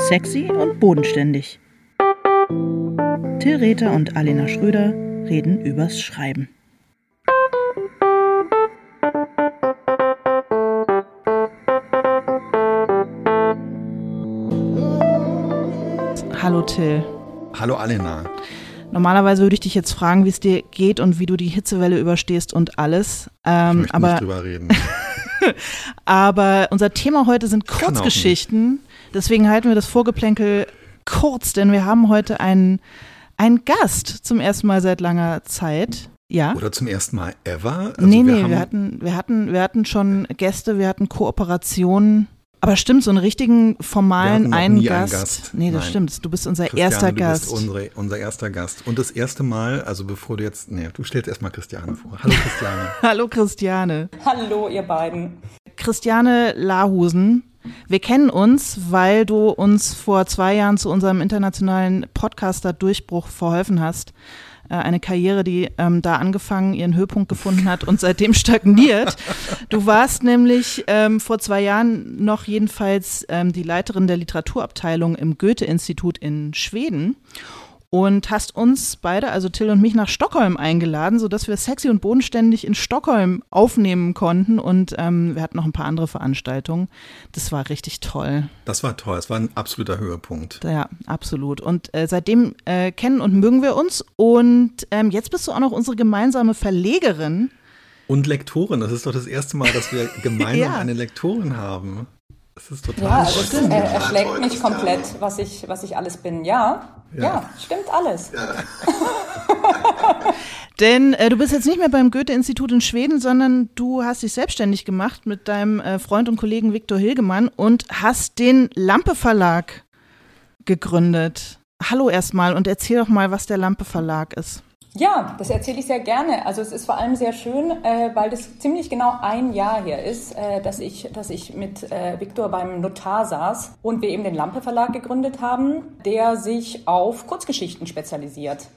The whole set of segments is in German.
Sexy und bodenständig. Till Rether und Alena Schröder reden übers Schreiben. Hallo Till. Hallo Alena. Normalerweise würde ich dich jetzt fragen, wie es dir geht und wie du die Hitzewelle überstehst und alles. Ich möchte nicht drüber reden. Aber unser Thema heute sind Kurzgeschichten. Deswegen halten wir das Vorgeplänkel kurz, denn wir haben heute einen Gast zum ersten Mal seit langer Zeit. Ja. Oder zum ersten Mal ever? Also wir hatten schon Gäste, wir hatten Kooperationen. Aber stimmt, so einen richtigen formalen einen Gast. Nee, das stimmt. Du bist unser erster Gast. Du bist unser erster Gast. Und das erste Mal, also bevor du jetzt, du stellst erstmal Christiane vor. Hallo Christiane. Hallo Christiane. Hallo ihr beiden. Christiane Lahusen. Wir kennen uns, weil du uns vor 2 Jahren zu unserem internationalen Podcaster-Durchbruch verholfen hast. Eine Karriere, die da angefangen, ihren Höhepunkt gefunden hat und seitdem stagniert. Du warst nämlich vor 2 Jahren noch jedenfalls die Leiterin der Literaturabteilung im Goethe-Institut in Schweden und hast uns beide, also Till und mich, nach Stockholm eingeladen, sodass wir Sexy und bodenständig in Stockholm aufnehmen konnten und wir hatten noch ein paar andere Veranstaltungen. Das war richtig toll. Das war toll, es war ein absoluter Höhepunkt. Ja, absolut. Und seitdem kennen und mögen wir uns und jetzt bist du auch noch unsere gemeinsame Verlegerin. Und Lektorin, das ist doch das erste Mal, dass wir gemeinsam eine Lektorin haben. Das ist total also es erschlägt mich komplett, was ich alles bin. Ja, stimmt alles. Ja. Denn du bist jetzt nicht mehr beim Goethe-Institut in Schweden, sondern du hast dich selbstständig gemacht mit deinem Freund und Kollegen Viktor Hilgemann und hast den Lampe Verlag gegründet. Hallo erstmal und erzähl doch mal, was der Lampe Verlag ist. Ja, das erzähle ich sehr gerne. Also es ist vor allem sehr schön, weil das ziemlich genau 1 Jahr her ist, dass ich mit Viktor beim Notar saß und wir eben den Lampe Verlag gegründet haben, der sich auf Kurzgeschichten spezialisiert.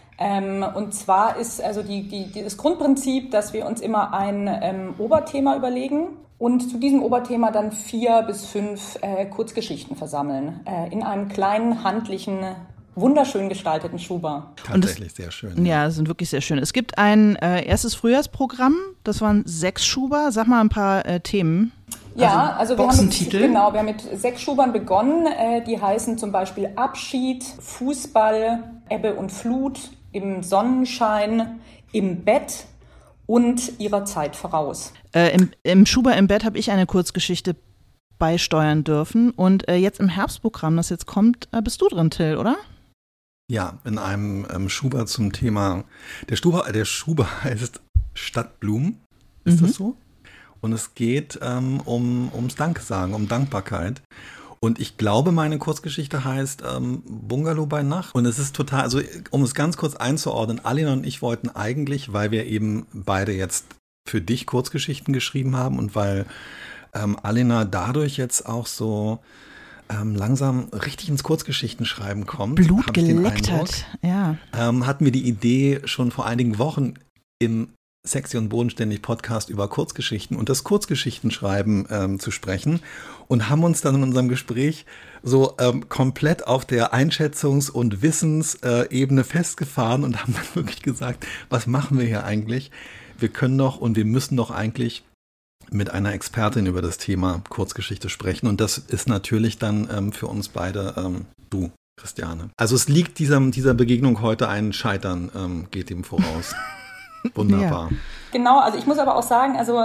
Und zwar ist also das Grundprinzip, dass wir uns immer ein Oberthema überlegen und zu diesem Oberthema dann 4 bis 5 Kurzgeschichten versammeln in einem kleinen, handlichen, wunderschön gestalteten Schuber. Tatsächlich sehr schön. Ja, sind wirklich sehr schön. Es gibt ein erstes Frühjahrsprogramm, das waren 6 Schuber. Sag mal ein paar Themen. Ja, also wir haben mit 6 Schubern begonnen. Die heißen zum Beispiel Abschied, Fußball, Ebbe und Flut, im Sonnenschein, im Bett und ihrer Zeit voraus. Im Schuber im Bett habe ich eine Kurzgeschichte beisteuern dürfen. Und jetzt im Herbstprogramm, das jetzt kommt, bist du drin, Till, oder? Ja, in einem Schuber zum Thema, der Schuber heißt Stadtblumen, ist das so? Und es geht ums Dankesagen, um Dankbarkeit. Und ich glaube, meine Kurzgeschichte heißt Bungalow bei Nacht. Und es ist total, also um es ganz kurz einzuordnen, Alena und ich wollten eigentlich, weil wir eben beide jetzt für dich Kurzgeschichten geschrieben haben und weil Alena dadurch jetzt auch so langsam richtig ins Kurzgeschichtenschreiben kommt. Blut geleckt hat, ja. Hatten wir die Idee schon vor einigen Wochen im Sexy und bodenständig Podcast über Kurzgeschichten und das Kurzgeschichtenschreiben zu sprechen und haben uns dann in unserem Gespräch so komplett auf der Einschätzungs- und Wissensebene festgefahren und haben dann wirklich gesagt, was machen wir hier eigentlich? Wir können doch und wir müssen doch eigentlich mit einer Expertin über das Thema Kurzgeschichte sprechen. Und das ist natürlich dann für uns beide du, Christiane. Also es liegt dieser Begegnung heute ein Scheitern, geht ihm voraus. Wunderbar. Ja. Genau, also ich muss aber auch sagen, also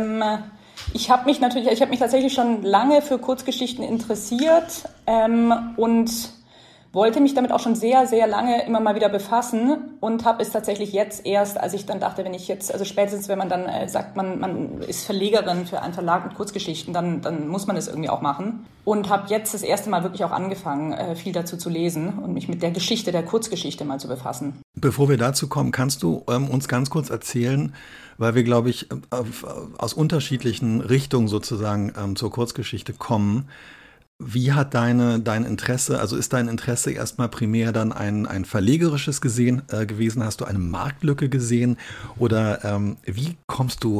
ich habe mich tatsächlich schon lange für Kurzgeschichten interessiert und wollte mich damit auch schon sehr, sehr lange immer mal wieder befassen und habe es tatsächlich jetzt erst, als ich dann dachte, spätestens wenn man dann sagt, man ist Verlegerin für einen Verlag mit Kurzgeschichten, dann muss man es irgendwie auch machen. Und habe jetzt das erste Mal wirklich auch angefangen, viel dazu zu lesen und mich mit der Geschichte der Kurzgeschichte mal zu befassen. Bevor wir dazu kommen, kannst du uns ganz kurz erzählen, weil wir, glaube ich, aus unterschiedlichen Richtungen sozusagen zur Kurzgeschichte kommen. Wie hat dein Interesse, also ist dein Interesse erstmal primär dann ein verlegerisches gewesen? Hast du eine Marktlücke gesehen? Oder wie kommst du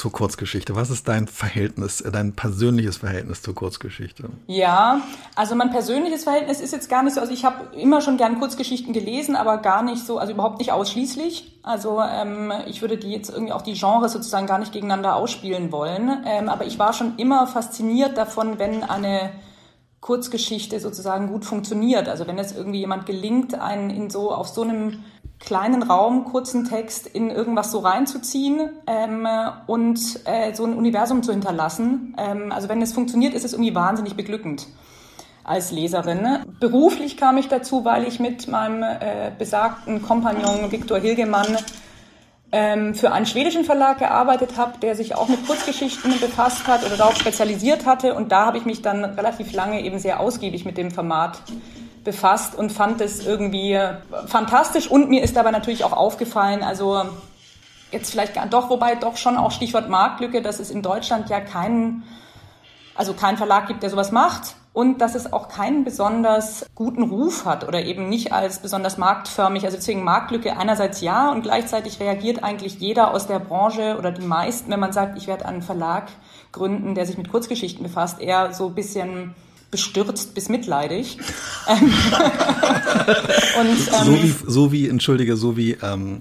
zur Kurzgeschichte? Was ist dein Verhältnis, dein persönliches Verhältnis zur Kurzgeschichte? Ja, also mein persönliches Verhältnis ist jetzt gar nicht so, also ich habe immer schon gern Kurzgeschichten gelesen, aber gar nicht so, also überhaupt nicht ausschließlich. Also ich würde die jetzt irgendwie auch die Genres sozusagen gar nicht gegeneinander ausspielen wollen. Aber ich war schon immer fasziniert davon, wenn eine Kurzgeschichte sozusagen gut funktioniert. Also wenn es irgendwie jemand gelingt, einen auf so einem kleinen Raum, kurzen Text in irgendwas so reinzuziehen und so ein Universum zu hinterlassen. Also wenn es funktioniert, ist es irgendwie wahnsinnig beglückend als Leserin. Beruflich kam ich dazu, weil ich mit meinem besagten Kompagnon Viktor Hilgemann für einen schwedischen Verlag gearbeitet habe, der sich auch mit Kurzgeschichten befasst hat oder darauf spezialisiert hatte. Und da habe ich mich dann relativ lange eben sehr ausgiebig mit dem Format befasst und fand es irgendwie fantastisch. Und mir ist dabei natürlich auch aufgefallen, also jetzt vielleicht doch, wobei doch schon auch Stichwort Marktlücke, dass es in Deutschland ja keinen Verlag gibt, der sowas macht. Und dass es auch keinen besonders guten Ruf hat oder eben nicht als besonders marktförmig. Also deswegen Marktlücke einerseits ja und gleichzeitig reagiert eigentlich jeder aus der Branche oder die meisten, wenn man sagt, ich werde einen Verlag gründen, der sich mit Kurzgeschichten befasst, eher so ein bisschen bestürzt bis mitleidig. So wie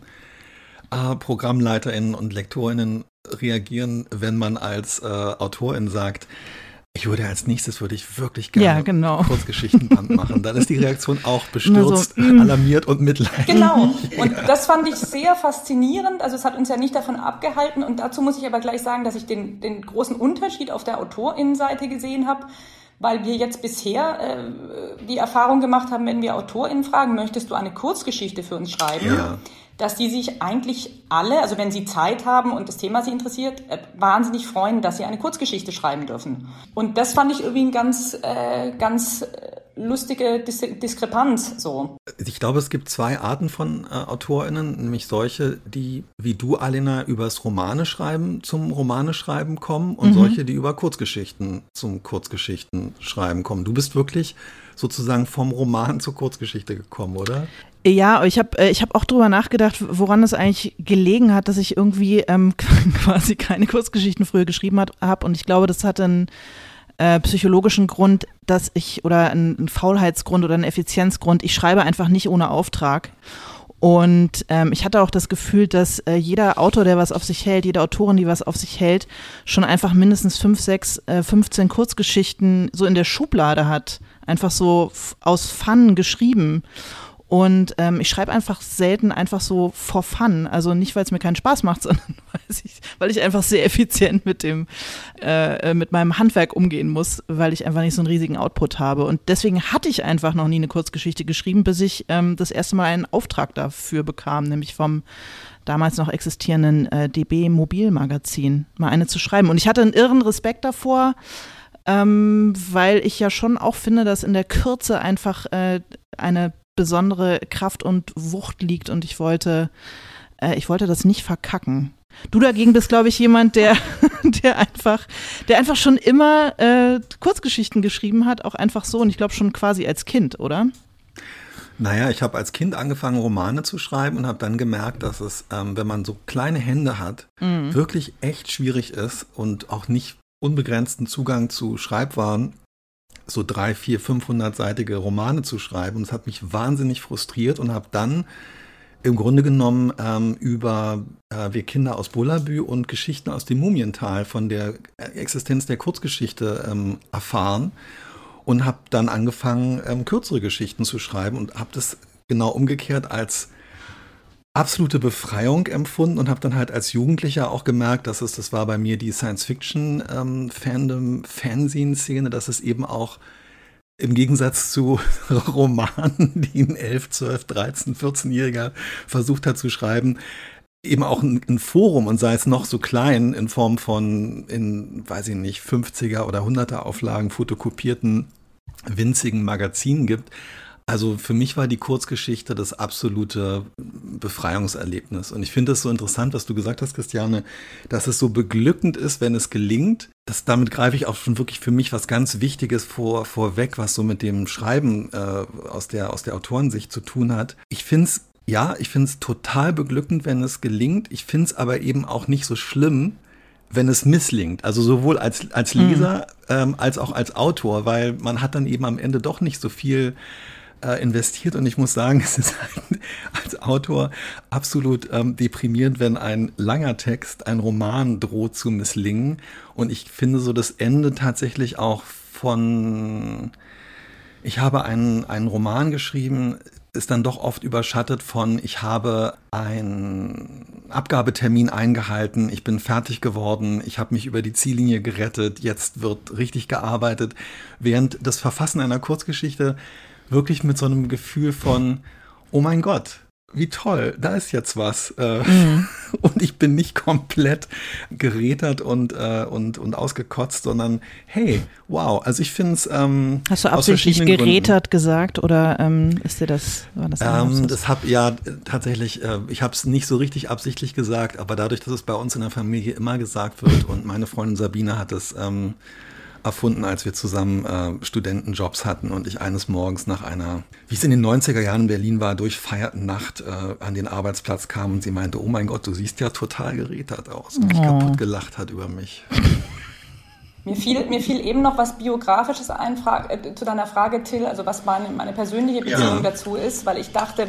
ProgrammleiterInnen und LektorInnen reagieren, wenn man als Autorin sagt, ich würde wirklich gerne Kurzgeschichtenband machen. Dann ist die Reaktion auch bestürzt, alarmiert und mitleidig. Genau. Und das fand ich sehr faszinierend. Also es hat uns ja nicht davon abgehalten. Und dazu muss ich aber gleich sagen, dass ich den großen Unterschied auf der AutorInnenseite gesehen habe, weil wir jetzt bisher die Erfahrung gemacht haben, wenn wir AutorInnen fragen, möchtest du eine Kurzgeschichte für uns schreiben? Ja. Dass die sich eigentlich alle, also wenn sie Zeit haben und das Thema sie interessiert, wahnsinnig freuen, dass sie eine Kurzgeschichte schreiben dürfen. Und das fand ich irgendwie eine ganz lustige Diskrepanz. So. Ich glaube, es gibt zwei Arten von AutorInnen, nämlich solche, die, wie du, Alena, übers Romaneschreiben zum Romaneschreiben kommen und solche, die über Kurzgeschichten zum Kurzgeschichtenschreiben kommen. Du bist wirklich sozusagen vom Roman zur Kurzgeschichte gekommen, oder? Ja, ich hab auch drüber nachgedacht, woran es eigentlich gelegen hat, dass ich irgendwie quasi keine Kurzgeschichten früher geschrieben habe. Und ich glaube, das hat einen psychologischen Grund, oder einen Faulheitsgrund oder einen Effizienzgrund. Ich schreibe einfach nicht ohne Auftrag. Und ich hatte auch das Gefühl, dass jeder Autor, der was auf sich hält, jede Autorin, die was auf sich hält, schon einfach mindestens 5, 6, 15 Kurzgeschichten so in der Schublade hat. Einfach so aus Fun geschrieben. Und ich schreibe einfach selten einfach so for fun. Also nicht, weil es mir keinen Spaß macht, sondern weil ich einfach sehr effizient mit meinem Handwerk umgehen muss, weil ich einfach nicht so einen riesigen Output habe. Und deswegen hatte ich einfach noch nie eine Kurzgeschichte geschrieben, bis ich das erste Mal einen Auftrag dafür bekam, nämlich vom damals noch existierenden DB Mobilmagazin, mal eine zu schreiben. Und ich hatte einen irren Respekt davor, weil ich ja schon auch finde, dass in der Kürze einfach eine besondere Kraft und Wucht liegt und ich wollte das nicht verkacken. Du dagegen bist, glaube ich, jemand, der einfach schon immer Kurzgeschichten geschrieben hat, auch einfach so und ich glaube schon quasi als Kind, oder? Naja, ich habe als Kind angefangen, Romane zu schreiben und habe dann gemerkt, dass es, wenn man so kleine Hände hat, wirklich echt schwierig ist und auch nicht unbegrenzten Zugang zu Schreibwaren, so 300, 400, 500-seitige Romane zu schreiben. Und es hat mich wahnsinnig frustriert und habe dann im Grunde genommen über Wir Kinder aus Bullabü und Geschichten aus dem Mumiental von der Existenz der Kurzgeschichte erfahren und habe dann angefangen, kürzere Geschichten zu schreiben und habe das genau umgekehrt als absolute Befreiung empfunden und habe dann halt als Jugendlicher auch gemerkt, das war bei mir die Science-Fiction-Fandom-Fanzine-Szene, dass es eben auch im Gegensatz zu Romanen, die ein 11, 12, 13, 14-Jähriger versucht hat zu schreiben, eben auch ein Forum und sei es noch so klein in Form von, weiß ich nicht, 50er oder 100er Auflagen fotokopierten winzigen Magazinen gibt. Also für mich war die Kurzgeschichte das absolute Befreiungserlebnis. Und ich finde es so interessant, was du gesagt hast, Christiane, dass es so beglückend ist, wenn es gelingt. Damit greife ich auch schon wirklich für mich was ganz Wichtiges vorweg, was so mit dem Schreiben aus der Autorensicht zu tun hat. Ich finde es total beglückend, wenn es gelingt. Ich finde es aber eben auch nicht so schlimm, wenn es misslingt, also sowohl als Leser als auch als Autor, weil man hat dann eben am Ende doch nicht so viel investiert und ich muss sagen, es ist als Autor absolut deprimierend, wenn ein langer Text, ein Roman droht zu misslingen und ich finde so das Ende tatsächlich auch ich habe einen Roman geschrieben, ist dann doch oft überschattet von, ich habe einen Abgabetermin eingehalten, ich bin fertig geworden, ich habe mich über die Ziellinie gerettet, jetzt wird richtig gearbeitet, während das Verfassen einer Kurzgeschichte wirklich mit so einem Gefühl von, oh mein Gott, wie toll, da ist jetzt was. Und ich bin nicht komplett gerätert und ausgekotzt, sondern hey, wow. Also ich finde es Hast du absichtlich gerätert gesagt oder war das das habe ja tatsächlich, ich habe es nicht so richtig absichtlich gesagt, aber dadurch, dass es bei uns in der Familie immer gesagt wird und meine Freundin Sabine hat es erfunden, als wir zusammen Studentenjobs hatten und ich eines Morgens nach einer, wie es in den 90er Jahren in Berlin war, durchfeierten Nacht an den Arbeitsplatz kam und sie meinte, oh mein Gott, du siehst ja total gerätert aus und mich kaputt gelacht hat über mich. Mir fiel eben noch was Biografisches ein zu deiner Frage, Till, also was meine persönliche Beziehung dazu ist, weil ich dachte,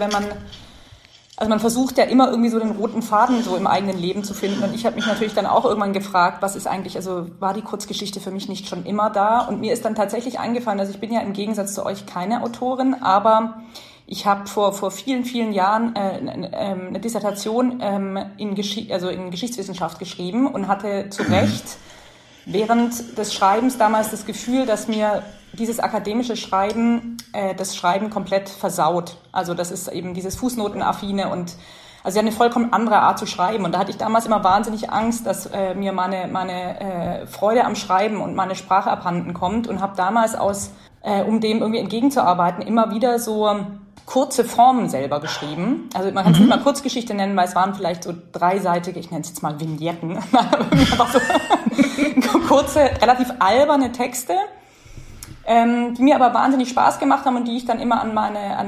man versucht ja immer irgendwie so den roten Faden so im eigenen Leben zu finden und ich habe mich natürlich dann auch irgendwann gefragt, was ist eigentlich, also war die Kurzgeschichte für mich nicht schon immer da? Und mir ist dann tatsächlich eingefallen, also ich bin ja im Gegensatz zu euch keine Autorin, aber ich habe vor vielen, vielen Jahren eine Dissertation in Geschichtswissenschaft geschrieben und hatte zu Recht während des Schreibens damals das Gefühl, dass mir dieses akademische Schreiben das Schreiben komplett versaut. Also das ist eben dieses Fußnotenaffine und also eine vollkommen andere Art zu schreiben. Und da hatte ich damals immer wahnsinnig Angst, dass mir meine Freude am Schreiben und meine Sprache abhanden kommt und habe damals um dem irgendwie entgegenzuarbeiten, immer wieder so kurze Formen selber geschrieben. Also man kann es nicht mal Kurzgeschichte nennen, weil es waren vielleicht so dreiseitige, ich nenne es jetzt mal Vignetten, einfach so kurze, relativ alberne Texte, die mir aber wahnsinnig Spaß gemacht haben und die ich dann immer an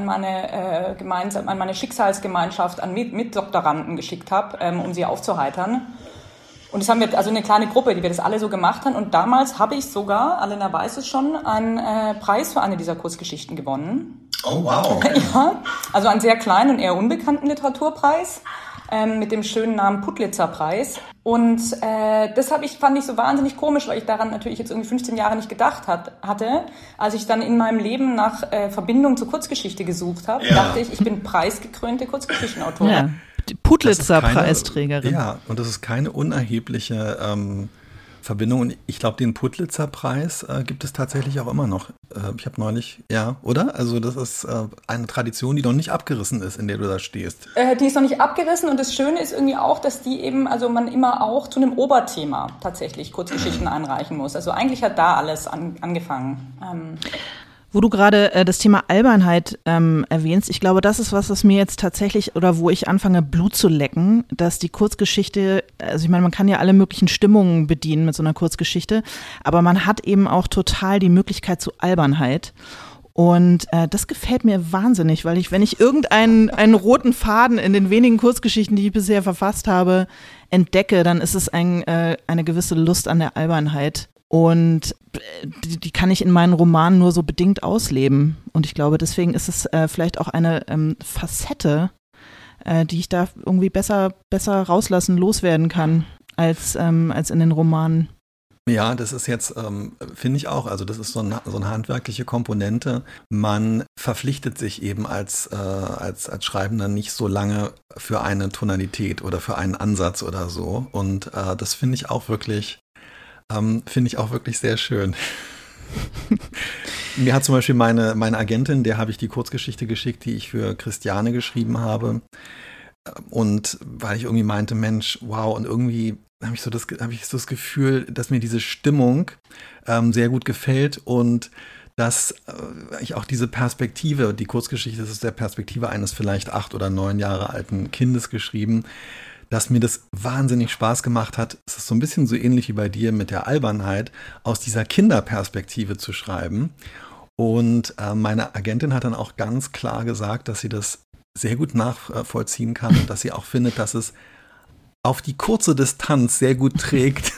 meine Schicksalsgemeinschaft, an Mitdoktoranden geschickt habe, um sie aufzuheitern. Und das haben wir, also eine kleine Gruppe, die wir das alle so gemacht haben. Und damals habe ich sogar, Alena weiß es schon, einen Preis für eine dieser Kurzgeschichten gewonnen. Oh, wow. Ja, also einen sehr kleinen und eher unbekannten Literaturpreis mit dem schönen Namen Putlitzer-Preis. Und das fand ich so wahnsinnig komisch, weil ich daran natürlich jetzt irgendwie 15 Jahre nicht gedacht hatte. Als ich dann in meinem Leben nach Verbindung zur Kurzgeschichte gesucht habe, dachte ich bin preisgekrönte Kurzgeschichtenautorin. Ja. Die Putlitzer-Preisträgerin. Ja, und das ist keine unerhebliche Verbindung. Und ich glaube, den Putlitzer-Preis gibt es tatsächlich auch immer noch. Ich habe neulich, ja, oder? Also das ist eine Tradition, die noch nicht abgerissen ist, in der du da stehst. Die ist noch nicht abgerissen und das Schöne ist irgendwie auch, dass die eben, also man immer auch zu einem Oberthema tatsächlich Kurzgeschichten einreichen muss. Also eigentlich hat da alles angefangen. Wo du gerade das Thema Albernheit erwähnst, ich glaube, das ist was mir jetzt tatsächlich, oder wo ich anfange, Blut zu lecken, dass die Kurzgeschichte, also ich meine, man kann ja alle möglichen Stimmungen bedienen mit so einer Kurzgeschichte, aber man hat eben auch total die Möglichkeit zu Albernheit. Und das gefällt mir wahnsinnig, weil wenn ich einen roten Faden in den wenigen Kurzgeschichten, die ich bisher verfasst habe, entdecke, dann ist es eine gewisse Lust an der Albernheit. Und die kann ich in meinen Romanen nur so bedingt ausleben. Und ich glaube, deswegen ist es vielleicht auch eine Facette, die ich da irgendwie besser loswerden kann als in den Romanen. Ja, das ist jetzt, finde ich auch, also das ist so eine handwerkliche Komponente. Man verpflichtet sich eben als Schreibender nicht so lange für eine Tonalität oder für einen Ansatz oder so. Und das finde ich auch wirklich sehr schön. Mir hat zum Beispiel meine Agentin, der habe ich die Kurzgeschichte geschickt, die ich für Christiane geschrieben habe. Und weil ich irgendwie meinte, Mensch, wow, und irgendwie habe ich so das Gefühl, dass mir diese Stimmung sehr gut gefällt und dass ich auch diese Perspektive, die Kurzgeschichte, das ist der Perspektive eines vielleicht 8 oder 9 Jahre alten Kindes geschrieben, dass mir das wahnsinnig Spaß gemacht hat. Es ist so ein bisschen so ähnlich wie bei dir mit der Albernheit, aus dieser Kinderperspektive zu schreiben. Und meine Agentin hat dann auch ganz klar gesagt, dass sie das sehr gut nachvollziehen kann und dass sie auch findet, dass es auf die kurze Distanz sehr gut trägt.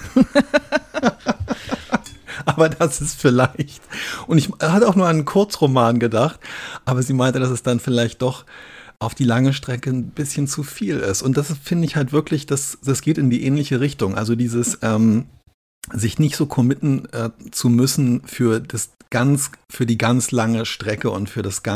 Aber das ist vielleicht, und ich hatte auch nur an einen Kurzroman gedacht, aber sie meinte, dass es dann vielleicht doch auf die lange Strecke ein bisschen zu viel ist. Und das finde ich halt wirklich, das geht in die ähnliche Richtung. Also dieses sich nicht so committen zu müssen für die ganz lange Strecke und für das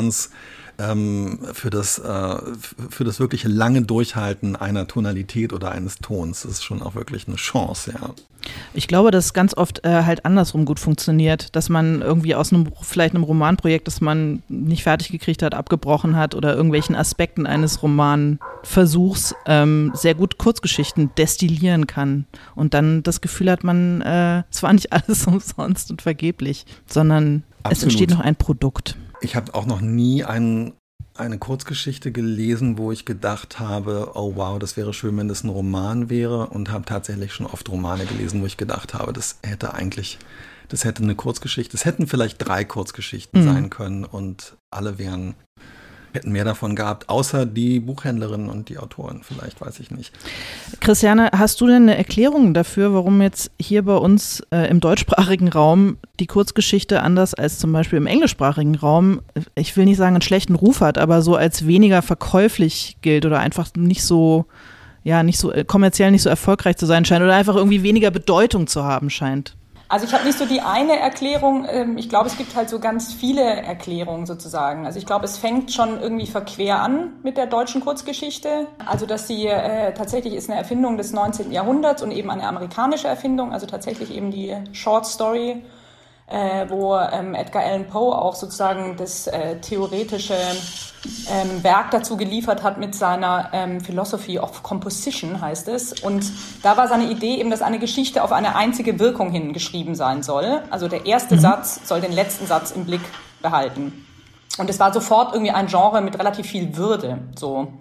wirkliche lange Durchhalten einer Tonalität oder eines Tons. Das ist schon auch wirklich eine Chance, ja. Ich glaube, dass ganz oft halt andersrum gut funktioniert, dass man irgendwie aus vielleicht einem Romanprojekt, das man nicht fertig gekriegt hat, abgebrochen hat oder irgendwelchen Aspekten eines Romanversuchs sehr gut Kurzgeschichten destillieren kann und dann das Gefühl hat, man es war nicht alles umsonst und vergeblich, sondern es entsteht noch ein Produkt. Ich habe auch noch nie eine Kurzgeschichte gelesen, wo ich gedacht habe, oh wow, das wäre schön, wenn das ein Roman wäre, und habe tatsächlich schon oft Romane gelesen, wo ich gedacht habe, das hätte eine Kurzgeschichte, es hätten vielleicht 3 Kurzgeschichten sein können und alle hätten mehr davon gehabt, außer die Buchhändlerinnen und die Autoren, vielleicht, weiß ich nicht. Christiane, hast du denn eine Erklärung dafür, warum jetzt hier bei uns im deutschsprachigen Raum die Kurzgeschichte anders als zum Beispiel im englischsprachigen Raum, ich will nicht sagen, einen schlechten Ruf hat, aber so als weniger verkäuflich gilt oder einfach nicht so kommerziell nicht so erfolgreich zu sein scheint oder einfach irgendwie weniger Bedeutung zu haben scheint? Also ich habe nicht so die eine Erklärung, ich glaube, es gibt halt so ganz viele Erklärungen sozusagen. Also ich glaube, es fängt schon irgendwie verquer an mit der deutschen Kurzgeschichte. Also dass sie tatsächlich ist eine Erfindung des 19. Jahrhunderts und eben eine amerikanische Erfindung, also tatsächlich eben die Short Story, wo Edgar Allan Poe auch sozusagen das theoretische Werk dazu geliefert hat mit seiner Philosophy of Composition, heißt es. Und da war seine Idee eben, dass eine Geschichte auf eine einzige Wirkung hin geschrieben sein soll. Also der erste Satz soll den letzten Satz im Blick behalten. Und es war sofort irgendwie ein Genre mit relativ viel Würde, so.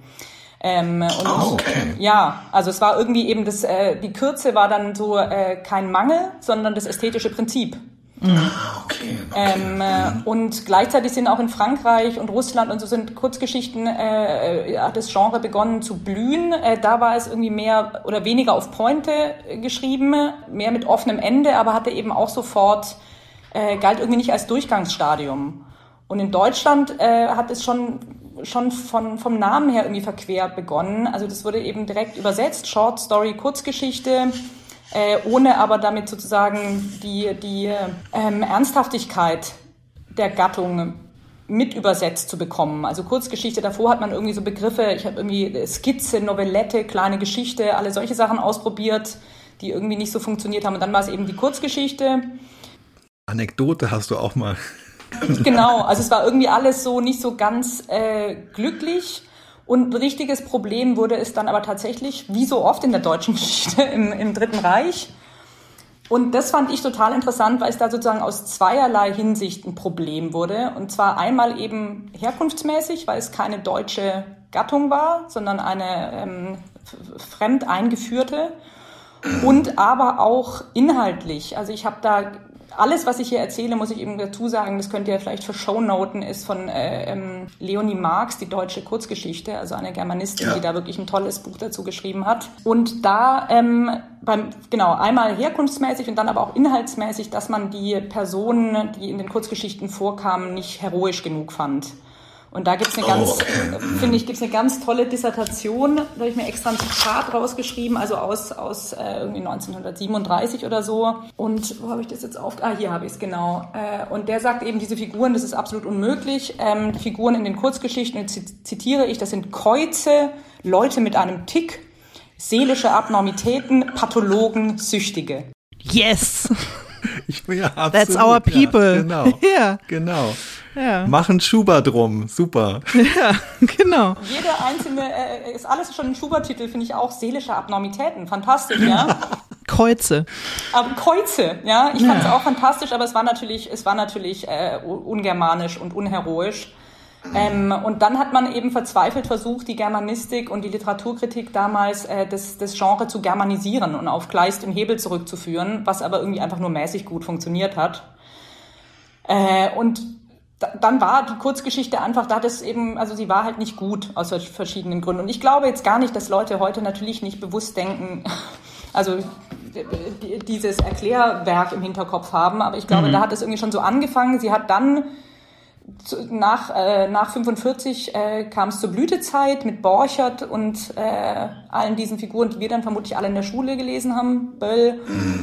Ja, also es war irgendwie eben die Kürze war dann so kein Mangel, sondern das ästhetische Prinzip. Und gleichzeitig sind auch in Frankreich und Russland und so sind Kurzgeschichten, hat das Genre begonnen zu blühen. Da war es irgendwie mehr oder weniger auf Pointe geschrieben, mehr mit offenem Ende, aber hatte eben auch sofort, galt irgendwie nicht als Durchgangsstadium. Und in Deutschland hat es schon vom Namen her irgendwie verquer begonnen. Also das wurde eben direkt übersetzt, Short Story, Kurzgeschichte, ohne aber damit sozusagen die Ernsthaftigkeit der Gattung mit übersetzt zu bekommen. Also Kurzgeschichte, davor hat man irgendwie so Begriffe, ich habe irgendwie Skizze, Novellette, kleine Geschichte, alle solche Sachen ausprobiert, die irgendwie nicht so funktioniert haben. Und dann war es eben die Kurzgeschichte. Anekdote hast du auch mal. Genau, also es war irgendwie alles so nicht so ganz glücklich. Und ein richtiges Problem wurde es dann aber tatsächlich, wie so oft in der deutschen Geschichte, im Dritten Reich. Und das fand ich total interessant, weil es da sozusagen aus zweierlei Hinsicht ein Problem wurde. Und zwar einmal eben herkunftsmäßig, weil es keine deutsche Gattung war, sondern eine fremd eingeführte. Und aber auch inhaltlich. Also ich habe da alles, was ich hier erzähle, muss ich eben dazu sagen, das könnt ihr vielleicht für Shownoten, ist von Leonie Marx, die deutsche Kurzgeschichte, also eine Germanistin, die da wirklich ein tolles Buch dazu geschrieben hat. Und da einmal herkunftsmäßig und dann aber auch inhaltsmäßig, dass man die Personen, die in den Kurzgeschichten vorkamen, nicht heroisch genug fand. Und da gibt's gibt's eine ganz tolle Dissertation, da habe ich mir extra ein Zitat rausgeschrieben, also aus irgendwie 1937 oder so. Und wo habe ich das jetzt hier habe ich es, genau. Und der sagt eben, diese Figuren, das ist absolut unmöglich. Die Figuren in den Kurzgeschichten, zitiere ich, das sind Käuze, Leute mit einem Tick, seelische Abnormitäten, Pathologen, Süchtige. Yes! Absolut, that's our people. Ja, genau. Ja. Genau. Ja. Machen Schubert drum. Super. Ja, genau. Jeder einzelne, ist alles schon ein Schubert-Titel, finde ich auch. Seelische Abnormitäten. Fantastisch, ja. Käuze. Aber Käuze, ja. Ich fand es auch fantastisch, aber es war natürlich ungermanisch und unheroisch. Und dann hat man eben verzweifelt versucht, die Germanistik und die Literaturkritik damals das Genre zu germanisieren und auf Kleist und Hebel zurückzuführen, was aber irgendwie einfach nur mäßig gut funktioniert hat. Und dann war die Kurzgeschichte einfach, da hat es eben, also sie war halt nicht gut aus verschiedenen Gründen. Und ich glaube jetzt gar nicht, dass Leute heute natürlich nicht bewusst denken, also dieses Erklärwerk im Hinterkopf haben, aber ich glaube, da hat es irgendwie schon so angefangen. Sie hat dann nach 45 kam es zur Blütezeit mit Borchert und allen diesen Figuren, die wir dann vermutlich alle in der Schule gelesen haben, Böll.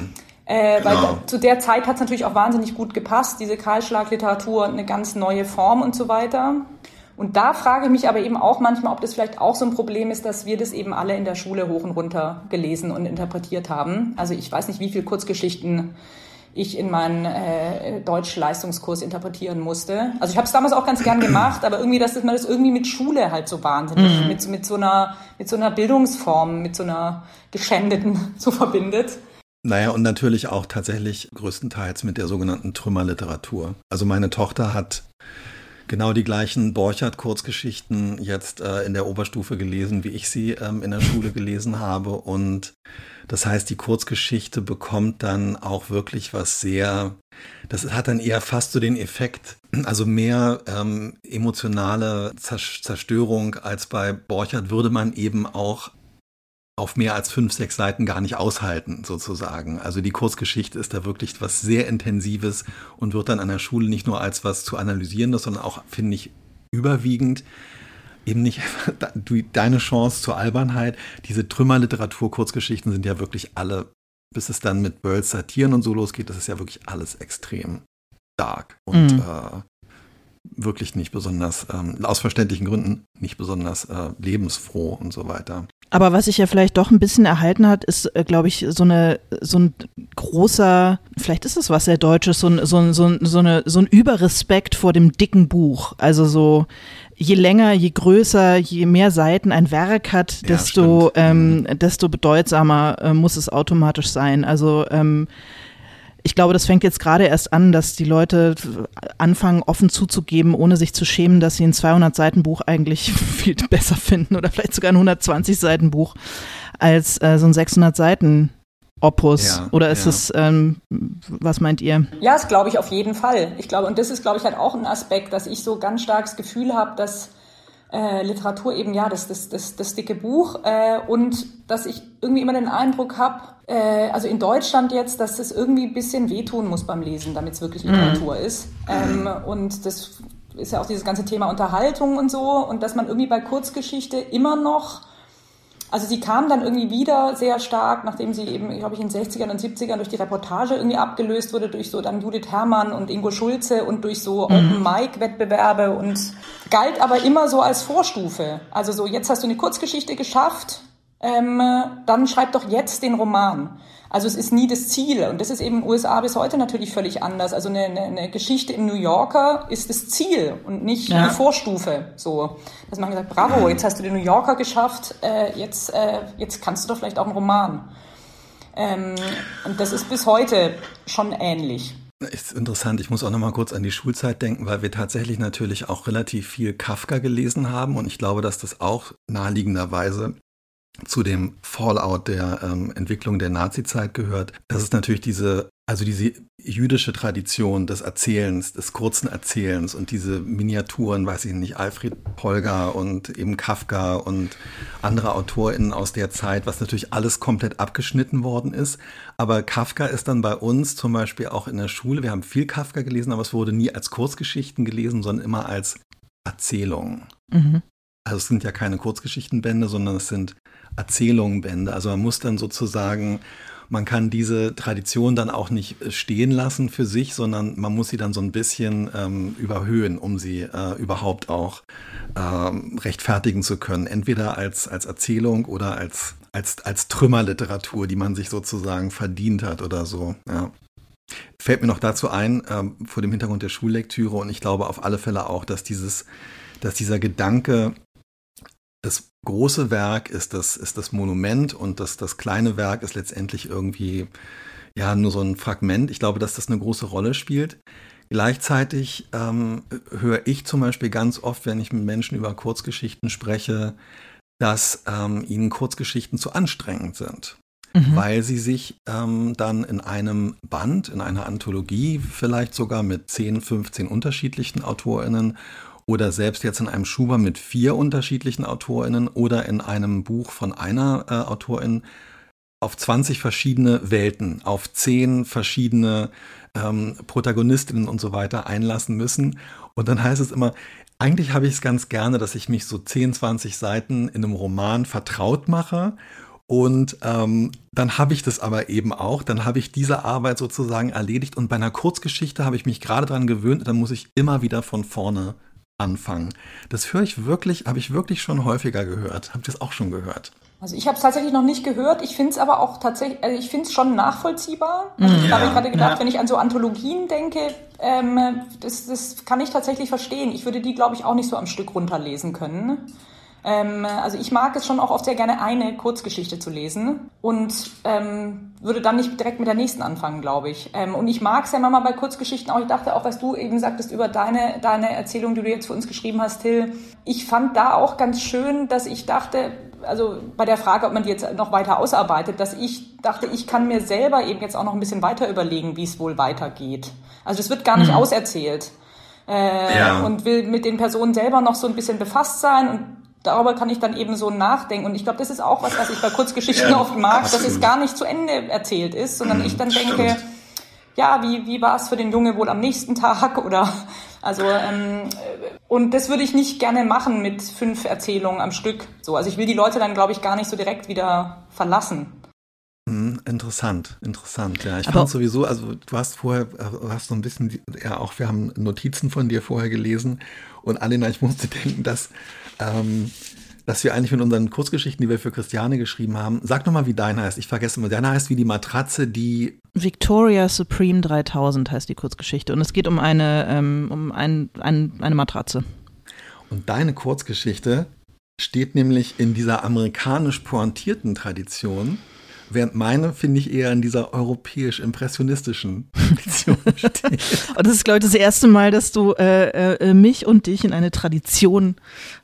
Weil zu der Zeit hat es natürlich auch wahnsinnig gut gepasst, diese Kahlschlagliteratur, eine ganz neue Form und so weiter. Und da frage ich mich aber eben auch manchmal, ob das vielleicht auch so ein Problem ist, dass wir das eben alle in der Schule hoch und runter gelesen und interpretiert haben. Also ich weiß nicht, wie viele Kurzgeschichten ich in meinen Deutsch-Leistungskurs interpretieren musste. Also ich habe es damals auch ganz gern gemacht, aber irgendwie, dass man das irgendwie mit Schule halt so wahnsinnig, mit so einer Bildungsform, mit so einer geschändeten so verbindet. Naja, und natürlich auch tatsächlich größtenteils mit der sogenannten Trümmerliteratur. Also meine Tochter hat genau die gleichen Borchert-Kurzgeschichten jetzt in der Oberstufe gelesen, wie ich sie in der Schule gelesen habe. Und das heißt, die Kurzgeschichte bekommt dann auch wirklich was sehr, das hat dann eher fast so den Effekt, also mehr emotionale Zerstörung als bei Borchert würde man eben auch auf mehr als 5, 6 Seiten gar nicht aushalten, sozusagen. Also die Kurzgeschichte ist da wirklich was sehr Intensives und wird dann an der Schule nicht nur als was zu analysierendes, sondern auch, finde ich, überwiegend eben nicht deine Chance zur Albernheit. Diese Trümmerliteratur-Kurzgeschichten sind ja wirklich alle, bis es dann mit Bölls Satiren und so losgeht, das ist ja wirklich alles extrem dark und wirklich nicht besonders, aus verständlichen Gründen, nicht besonders lebensfroh und so weiter. Aber was sich ja vielleicht doch ein bisschen erhalten hat, ist, glaube ich, so ein großer, vielleicht ist es was sehr Deutsches, so ein Überrespekt vor dem dicken Buch. Also so, je länger, je größer, je mehr Seiten ein Werk hat, desto bedeutsamer muss es automatisch sein. Also ich glaube, das fängt jetzt gerade erst an, dass die Leute anfangen, offen zuzugeben, ohne sich zu schämen, dass sie ein 200-Seiten-Buch eigentlich viel besser finden oder vielleicht sogar ein 120-Seiten-Buch als so ein 600-Seiten-Opus. Ja, oder ist es, was meint ihr? Ja, das glaube ich auf jeden Fall. Ich glaube, und das ist, glaube ich, halt auch ein Aspekt, dass ich so ganz stark das Gefühl habe, dass Literatur eben, das dicke Buch und dass ich irgendwie immer den Eindruck habe, also in Deutschland jetzt, dass es irgendwie ein bisschen wehtun muss beim Lesen, damit es wirklich Literatur ist. Und das ist ja auch dieses ganze Thema Unterhaltung und so und dass man irgendwie bei Kurzgeschichte immer noch, also sie kam dann irgendwie wieder sehr stark, nachdem sie eben, glaube ich, in den 60ern und 70ern durch die Reportage irgendwie abgelöst wurde, durch so dann Judith Herrmann und Ingo Schulze und durch so Open-Mic-Wettbewerbe und galt aber immer so als Vorstufe. Also so, jetzt hast du eine Kurzgeschichte geschafft, dann schreib doch jetzt den Roman. Also es ist nie das Ziel und das ist eben in den USA bis heute natürlich völlig anders. Also eine Geschichte im New Yorker ist das Ziel und nicht eine Vorstufe. So, dass man gesagt, bravo, jetzt hast du den New Yorker geschafft, jetzt kannst du doch vielleicht auch einen Roman. Und das ist bis heute schon ähnlich. Ist interessant, ich muss auch noch mal kurz an die Schulzeit denken, weil wir tatsächlich natürlich auch relativ viel Kafka gelesen haben und ich glaube, dass das auch naheliegenderweise zu dem Fallout der Entwicklung der Nazizeit gehört. Das ist natürlich diese jüdische Tradition des Erzählens, des kurzen Erzählens und diese Miniaturen, weiß ich nicht, Alfred Polgar und eben Kafka und andere AutorInnen aus der Zeit, was natürlich alles komplett abgeschnitten worden ist. Aber Kafka ist dann bei uns zum Beispiel auch in der Schule, wir haben viel Kafka gelesen, aber es wurde nie als Kurzgeschichten gelesen, sondern immer als Erzählungen. Also es sind ja keine Kurzgeschichtenbände, sondern es sind Erzählungenbände. Also man muss dann sozusagen, man kann diese Tradition dann auch nicht stehen lassen für sich, sondern man muss sie dann so ein bisschen überhöhen, um sie überhaupt auch rechtfertigen zu können. Entweder als Erzählung oder als Trümmerliteratur, die man sich sozusagen verdient hat oder so. Ja. Fällt mir noch dazu ein, vor dem Hintergrund der Schullektüre und ich glaube auf alle Fälle auch, dass dieser Gedanke, das große Werk ist das Monument und das kleine Werk ist letztendlich irgendwie ja nur so ein Fragment. Ich glaube, dass das eine große Rolle spielt. Gleichzeitig höre ich zum Beispiel ganz oft, wenn ich mit Menschen über Kurzgeschichten spreche, dass ihnen Kurzgeschichten zu anstrengend sind. weil sie sich dann in einem Band, in einer Anthologie vielleicht sogar mit 10, 15 unterschiedlichen AutorInnen oder selbst jetzt in einem Schuber mit 4 unterschiedlichen AutorInnen oder in einem Buch von einer Autorin auf 20 verschiedene Welten, auf 10 verschiedene Protagonistinnen und so weiter einlassen müssen. Und dann heißt es immer, eigentlich habe ich es ganz gerne, dass ich mich so 10, 20 Seiten in einem Roman vertraut mache. Und dann habe ich das aber eben auch, dann habe ich diese Arbeit sozusagen erledigt. Und bei einer Kurzgeschichte habe ich mich gerade daran gewöhnt, dann muss ich immer wieder von vorne anfangen. Das habe ich wirklich schon häufiger gehört. Habt ihr es auch schon gehört? Also ich habe es tatsächlich noch nicht gehört. Ich finde es aber auch tatsächlich, also ich finde es schon nachvollziehbar. Also ich habe gerade gedacht, wenn ich an so Anthologien denke, das kann ich tatsächlich verstehen. Ich würde die, glaube ich, auch nicht so am Stück runterlesen können. Also ich mag es schon auch oft sehr gerne, eine Kurzgeschichte zu lesen und würde dann nicht direkt mit der nächsten anfangen, glaube ich. Und ich mag es ja manchmal bei Kurzgeschichten auch. Ich dachte auch, was du eben sagtest über deine Erzählung, die du jetzt für uns geschrieben hast, Till. Ich fand da auch ganz schön, dass ich dachte, also bei der Frage, ob man die jetzt noch weiter ausarbeitet, dass ich dachte, ich kann mir selber eben jetzt auch noch ein bisschen weiter überlegen, wie es wohl weitergeht. Also es wird gar nicht auserzählt. Und will mit den Personen selber noch so ein bisschen befasst sein und darüber kann ich dann eben so nachdenken. Und ich glaube, das ist auch was ich bei Kurzgeschichten oft mag, dass es gar nicht zu Ende erzählt ist, sondern ich dann denke, ja, wie war es für den Junge wohl am nächsten Tag oder und das würde ich nicht gerne machen mit 5 Erzählungen am Stück. So, also ich will die Leute dann, glaube ich, gar nicht so direkt wieder verlassen. Interessant. Ja, ich fand sowieso, also du hast so ein bisschen, ja auch, wir haben Notizen von dir vorher gelesen und Alena, ich musste denken, dass wir eigentlich mit unseren Kurzgeschichten, die wir für Christiane geschrieben haben, sag nochmal, wie deine heißt. Ich vergesse immer, deine heißt wie die Matratze, die Victoria Supreme 3000 heißt die Kurzgeschichte und es geht um eine Matratze. Und deine Kurzgeschichte steht nämlich in dieser amerikanisch pointierten Tradition, während meine, finde ich, eher in dieser europäisch-impressionistischen Tradition steht. Und das ist, glaube ich, das erste Mal, dass du mich und dich in eine Tradition,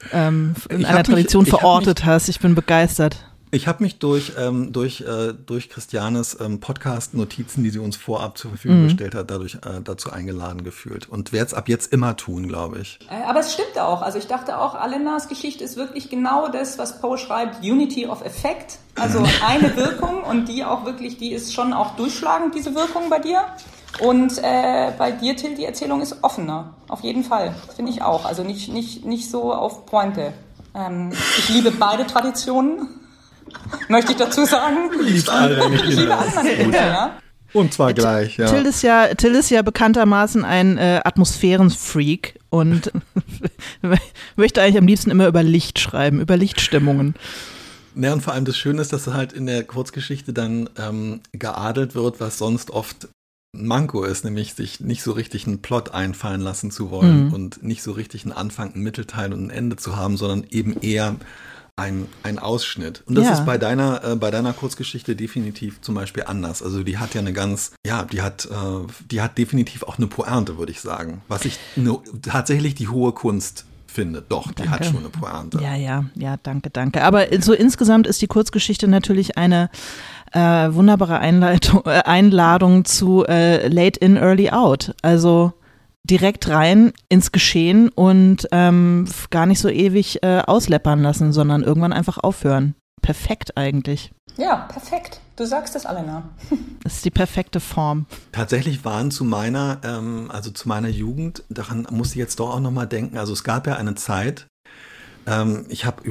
verortet hast. Ich bin begeistert. Ich habe mich durch Christianes Podcast-Notizen, die sie uns vorab zur Verfügung gestellt hat, dazu eingeladen gefühlt. Und werde es ab jetzt immer tun, glaube ich. Aber es stimmt auch. Also ich dachte auch, Alenas Geschichte ist wirklich genau das, was Poe schreibt, Unity of Effect. Also eine Wirkung und die auch wirklich, die ist schon auch durchschlagend, diese Wirkung bei dir. Und bei dir, Till, die Erzählung ist offener. Auf jeden Fall, finde ich auch. Also nicht so auf Pointe. Ich liebe beide Traditionen. Möchte ich dazu sagen? Ich liebe alle, ja. Und zwar gleich, ja. Till ist ja bekanntermaßen ein Atmosphärenfreak und möchte eigentlich am liebsten immer über Licht schreiben, über Lichtstimmungen. Ja, und vor allem das Schöne ist, dass halt in der Kurzgeschichte dann geadelt wird, was sonst oft Manko ist, nämlich sich nicht so richtig einen Plot einfallen lassen zu wollen und nicht so richtig einen Anfang, einen Mittelteil und ein Ende zu haben, sondern eben eher ein Ausschnitt. Und das ist bei deiner Kurzgeschichte definitiv zum Beispiel anders. Also die hat ja die hat definitiv auch eine Pointe, würde ich sagen. Was ich tatsächlich die hohe Kunst finde. Doch, die hat schon eine Pointe. Ja, danke. Aber so insgesamt ist die Kurzgeschichte natürlich eine wunderbare Einladung zu Late in, Early out. Also direkt rein ins Geschehen und gar nicht so ewig ausläppern lassen, sondern irgendwann einfach aufhören. Perfekt eigentlich. Ja, perfekt. Du sagst es, Alena. Das ist die perfekte Form. Tatsächlich waren zu meiner Jugend, daran musste ich jetzt doch auch nochmal denken, also es gab ja eine Zeit, ich habe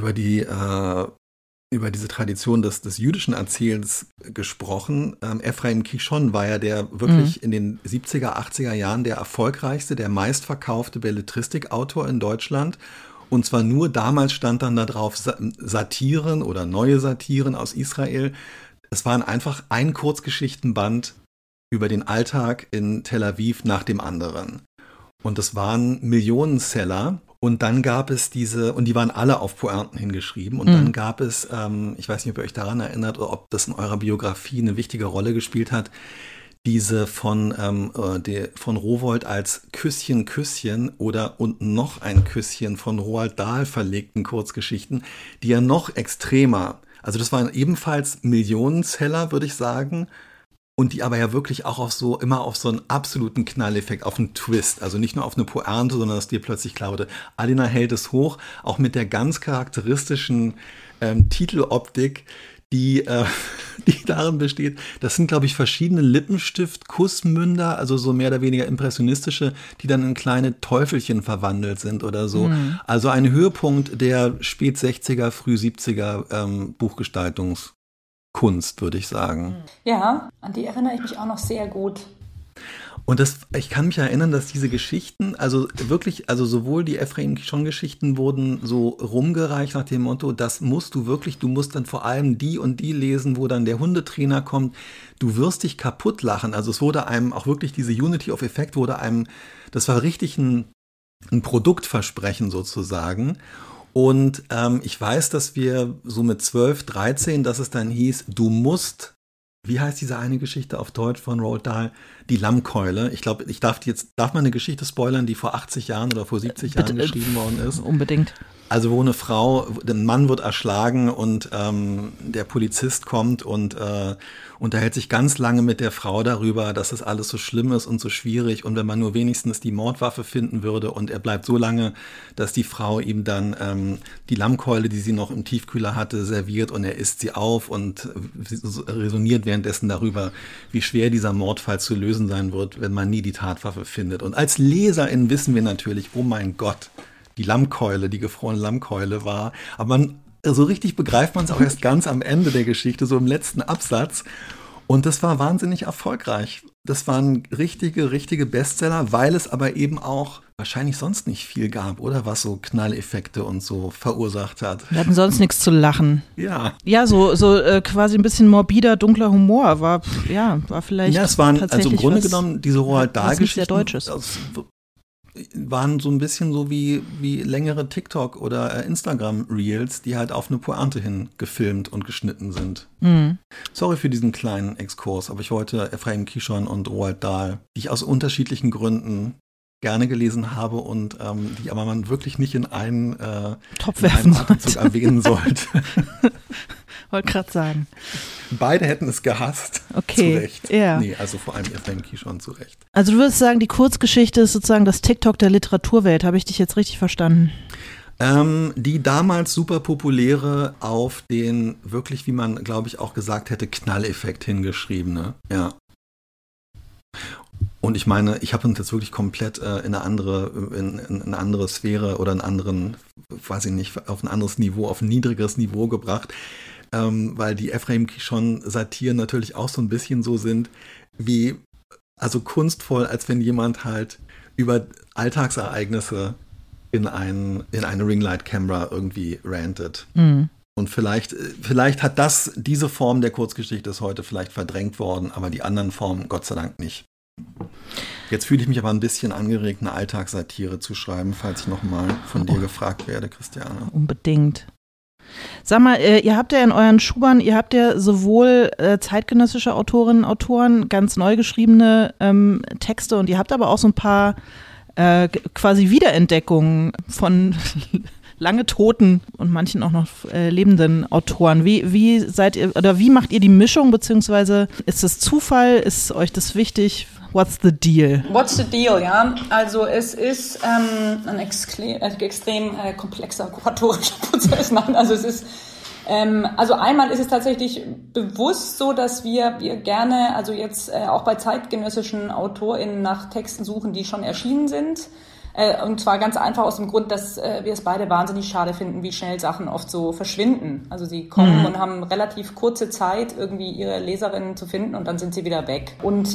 über diese Tradition des jüdischen Erzählens gesprochen. Ephraim Kishon war ja der wirklich in den 70er, 80er Jahren der erfolgreichste, der meistverkaufte Belletristikautor in Deutschland. Und zwar nur damals stand dann da drauf Satiren oder neue Satiren aus Israel. Es waren einfach ein Kurzgeschichtenband über den Alltag in Tel Aviv nach dem anderen. Und es waren Millionenseller. Und dann gab es und die waren alle auf Pointen hingeschrieben. Und dann gab es, ich weiß nicht, ob ihr euch daran erinnert oder ob das in eurer Biografie eine wichtige Rolle gespielt hat, diese von Rowohlt als Küsschen, Küsschen oder und noch ein Küsschen von Roald Dahl verlegten Kurzgeschichten, die ja noch extremer, Also das war ebenfalls Millionenseller, würde ich sagen. Und die aber ja wirklich auch immer auf so einen absoluten Knalleffekt, auf einen Twist. Also nicht nur auf eine Pointe, sondern dass dir plötzlich klar wurde, Alina hält es hoch, auch mit der ganz charakteristischen Titeloptik, die darin besteht. Das sind, glaube ich, verschiedene Lippenstift-Kussmünder, also so mehr oder weniger impressionistische, die dann in kleine Teufelchen verwandelt sind oder so. Also ein Höhepunkt der Spät-60er, Früh-70er Buchgestaltungskunst, würde ich sagen. Ja, an die erinnere ich mich auch noch sehr gut. Und ich kann mich erinnern, dass diese Geschichten, also wirklich, also sowohl die Ephraim Kishon-Geschichten wurden so rumgereicht nach dem Motto, das musst du wirklich, du musst dann vor allem die und die lesen, wo dann der Hundetrainer kommt, du wirst dich kaputt lachen. Also es wurde einem auch wirklich diese Unity of Effect wurde einem, das war richtig ein Produktversprechen sozusagen. Und ich weiß, dass wir so mit 12, 13, dass es dann hieß, du musst, wie heißt diese eine Geschichte auf Deutsch von Roald Dahl? Die Lammkeule. Ich glaube, darf man eine Geschichte spoilern, die vor 80 Jahren oder vor 70 Jahren geschrieben worden ist? Unbedingt. Also wo eine Frau, der Mann wird erschlagen und der Polizist kommt und unterhält sich ganz lange mit der Frau darüber, dass es alles so schlimm ist und so schwierig und wenn man nur wenigstens die Mordwaffe finden würde und er bleibt so lange, dass die Frau ihm dann die Lammkeule, die sie noch im Tiefkühler hatte, serviert und er isst sie auf und resoniert währenddessen darüber, wie schwer dieser Mordfall zu lösen sein wird, wenn man nie die Tatwaffe findet. Und als LeserInnen wissen wir natürlich, oh mein Gott, die Lammkeule, die gefrorene Lammkeule war. Aber so richtig begreift man es auch erst ganz am Ende der Geschichte, so im letzten Absatz. Und das war wahnsinnig erfolgreich. Das waren richtige Bestseller, weil es aber eben auch wahrscheinlich sonst nicht viel gab, oder? Was so Knalleffekte und so verursacht hat. Wir hatten sonst nichts zu lachen. Ja. Ja, so quasi ein bisschen morbider, dunkler Humor war vielleicht. Ja, es waren, also im Grunde genommen, diese Roald Dahl-Geschichten. Sehr Deutsches. Waren so ein bisschen so wie längere TikTok- oder Instagram-Reels, die halt auf eine Pointe hin gefilmt und geschnitten sind. Mhm. Sorry für diesen kleinen Exkurs, aber ich wollte Ephraim Kishon und Roald Dahl, die ich aus unterschiedlichen Gründen gerne gelesen habe und die aber man wirklich nicht in einen Atemzug erwähnen sollte. Wollte gerade sagen. Beide hätten es gehasst. Okay. Zu Recht. Ja. Nee, also vor allem Ephraim Kishon zu Recht. Also du würdest sagen, die Kurzgeschichte ist sozusagen das TikTok der Literaturwelt. Habe ich dich jetzt richtig verstanden? Die damals super populäre auf den wirklich, wie man glaube ich auch gesagt hätte, Knalleffekt hingeschriebene. Ja. Und ich meine, ich habe uns jetzt wirklich komplett in eine andere Sphäre oder einen anderen, weiß ich nicht, auf ein anderes Niveau, auf ein niedrigeres Niveau gebracht, weil die Ephraim Kishon Satiren natürlich auch so ein bisschen so sind wie, also kunstvoll, als wenn jemand halt über Alltagsereignisse in eine Ringlight-Camera irgendwie rantet. Mhm. Und vielleicht hat diese Form der Kurzgeschichte ist heute vielleicht verdrängt worden, aber die anderen Formen Gott sei Dank nicht. Jetzt fühle ich mich aber ein bisschen angeregt, eine Alltagssatire zu schreiben, falls ich nochmal von dir gefragt werde, Christiane. Unbedingt. Sag mal, ihr habt ja in euren Schubern, ihr habt ja sowohl zeitgenössische Autorinnen und Autoren, ganz neu geschriebene Texte und ihr habt aber auch so ein paar quasi Wiederentdeckungen von lange toten und manchen auch noch lebenden Autoren. Wie seid ihr, oder wie macht ihr die Mischung, beziehungsweise ist das Zufall, ist euch das wichtig? What's the deal? What's the deal, ja. Also es ist ein extrem komplexer kuratorischer Prozess. Also es ist, also einmal ist es tatsächlich bewusst so, dass wir gerne, also jetzt auch bei zeitgenössischen AutorInnen nach Texten suchen, die schon erschienen sind. Und zwar ganz einfach aus dem Grund, dass wir es beide wahnsinnig schade finden, wie schnell Sachen oft so verschwinden. Also sie kommen und haben relativ kurze Zeit, irgendwie ihre Leserinnen zu finden und dann sind sie wieder weg. Und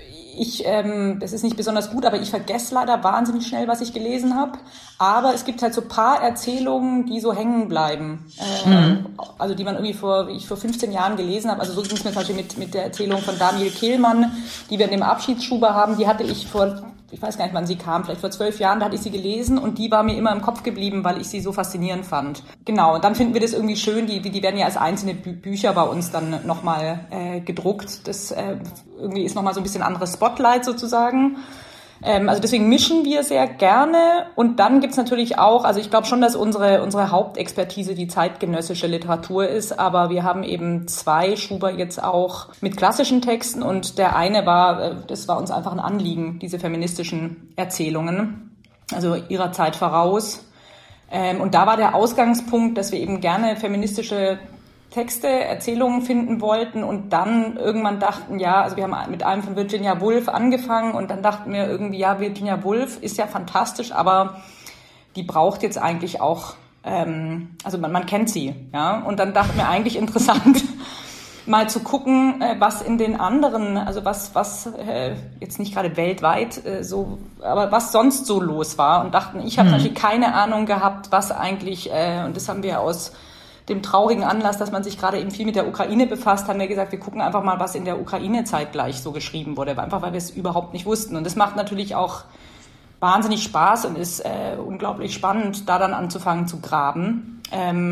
das ist nicht besonders gut, aber ich vergesse leider wahnsinnig schnell, was ich gelesen habe. Aber es gibt halt so ein paar Erzählungen, die so hängen bleiben. Also die man irgendwie vor 15 Jahren gelesen habe. Also so ging es mir zum Beispiel mit der Erzählung von Daniel Kehlmann, die wir in dem Abschiedsschuber haben. Die hatte ich ich weiß gar nicht, wann sie kam, vielleicht vor 12 Jahren, da hatte ich sie gelesen und die war mir immer im Kopf geblieben, weil ich sie so faszinierend fand. Genau, und dann finden wir das irgendwie schön, die werden ja als einzelne Bücher bei uns dann nochmal gedruckt. Das irgendwie ist nochmal so ein bisschen anderes Spotlight sozusagen. Also deswegen mischen wir sehr gerne. Und dann gibt's natürlich auch, also ich glaube schon, dass unsere Hauptexpertise die zeitgenössische Literatur ist, aber wir haben eben 2 Schuber jetzt auch mit klassischen Texten und der eine das war uns einfach ein Anliegen, diese feministischen Erzählungen, also ihrer Zeit voraus. Und da war der Ausgangspunkt, dass wir eben gerne feministische Texte, Erzählungen finden wollten und dann irgendwann dachten, ja, also wir haben mit einem von Virginia Woolf angefangen und dann dachten wir irgendwie, ja, Virginia Woolf ist ja fantastisch, aber die braucht jetzt eigentlich auch, also man kennt sie, ja, und dann dachten wir eigentlich interessant, mal zu gucken, was in den anderen, also was jetzt nicht gerade weltweit so, aber was sonst so los war und dachten, ich habe natürlich keine Ahnung gehabt, was eigentlich, und das haben wir aus dem traurigen Anlass, dass man sich gerade eben viel mit der Ukraine befasst, haben wir gesagt, wir gucken einfach mal, was in der Ukraine zeitgleich so geschrieben wurde, einfach weil wir es überhaupt nicht wussten. Und das macht natürlich auch wahnsinnig Spaß und ist unglaublich spannend, da dann anzufangen zu graben.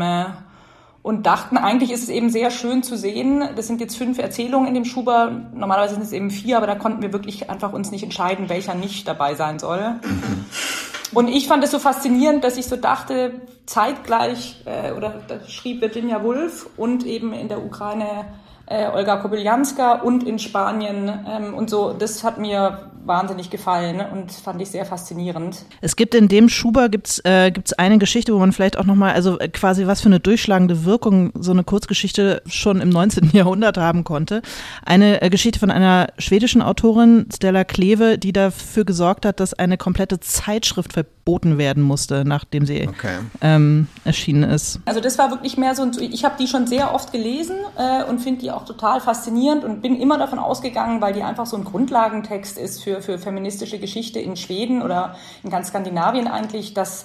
Und dachten, eigentlich ist es eben sehr schön zu sehen, das sind jetzt 5 Erzählungen in dem Schuber, normalerweise sind es eben 4, aber da konnten wir wirklich einfach uns nicht entscheiden, welcher nicht dabei sein soll. Und ich fand es so faszinierend, dass ich so dachte, zeitgleich, oder da schrieb Virginia Woolf und eben in der Ukraine Olga Kobylanska und in Spanien und so, das hat mir wahnsinnig gefallen und fand ich sehr faszinierend. Es gibt in dem Schuber gibt's eine Geschichte, wo man vielleicht auch nochmal, also quasi was für eine durchschlagende Wirkung so eine Kurzgeschichte schon im 19. Jahrhundert haben konnte. Eine Geschichte von einer schwedischen Autorin, Stella Kleve, die dafür gesorgt hat, dass eine komplette Zeitschrift verboten werden musste, nachdem sie erschienen ist. Also das war wirklich mehr so, ich habe die schon sehr oft gelesen und finde die auch total faszinierend und bin immer davon ausgegangen, weil die einfach so ein Grundlagentext ist für feministische Geschichte in Schweden oder in ganz Skandinavien eigentlich, dass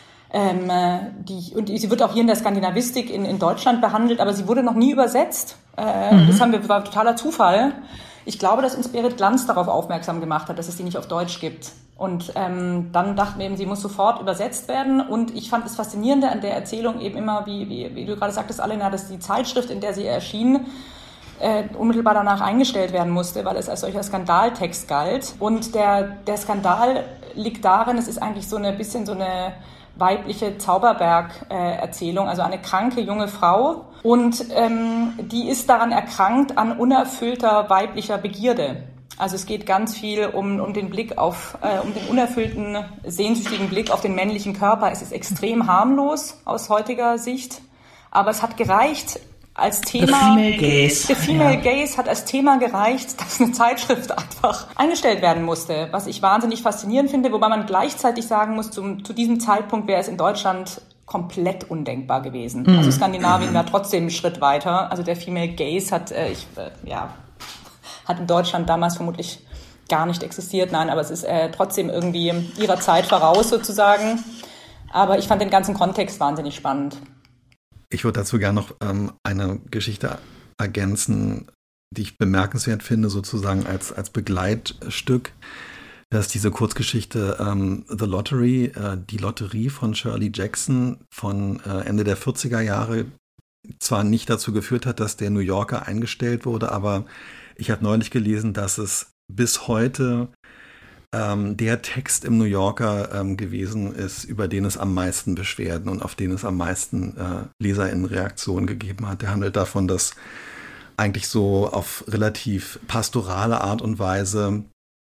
sie wird auch hier in der Skandinavistik in Deutschland behandelt, aber sie wurde noch nie übersetzt. Das war totaler Zufall. Ich glaube, dass uns Berit Glanz darauf aufmerksam gemacht hat, dass es die nicht auf Deutsch gibt. Und dann dachten wir eben, sie muss sofort übersetzt werden. Und ich fand das Faszinierende an der Erzählung eben immer, wie du gerade sagtest, Alena, dass die Zeitschrift, in der sie erschien, unmittelbar danach eingestellt werden musste, weil es als solcher Skandaltext galt. Und der Skandal liegt darin, es ist eigentlich so ein bisschen so eine weibliche Zauberberg-Erzählung, also eine kranke junge Frau. Und die ist daran erkrankt an unerfüllter weiblicher Begierde. Also es geht ganz viel um den Blick auf, um den unerfüllten, sehnsüchtigen Blick auf den männlichen Körper. Es ist extrem harmlos aus heutiger Sicht, aber es hat gereicht, als Thema, der Female Gaze hat als Thema gereicht, dass eine Zeitschrift einfach eingestellt werden musste, was ich wahnsinnig faszinierend finde, wobei man gleichzeitig sagen muss, zu diesem Zeitpunkt wäre es in Deutschland komplett undenkbar gewesen. Also Skandinavien war trotzdem einen Schritt weiter. Also der Female Gaze hat in Deutschland damals vermutlich gar nicht existiert. Nein, aber es ist trotzdem irgendwie ihrer Zeit voraus sozusagen. Aber ich fand den ganzen Kontext wahnsinnig spannend. Ich würde dazu gerne noch eine Geschichte ergänzen, die ich bemerkenswert finde, sozusagen als Begleitstück. Das ist diese Kurzgeschichte The Lottery, die Lotterie von Shirley Jackson von Ende der 40er Jahre. Zwar nicht dazu geführt hat, dass der New Yorker eingestellt wurde, aber ich habe neulich gelesen, dass es bis heute der Text im New Yorker gewesen ist, über den es am meisten Beschwerden und auf den es am meisten LeserInnen-Reaktionen gegeben hat. Der handelt davon, dass eigentlich so auf relativ pastorale Art und Weise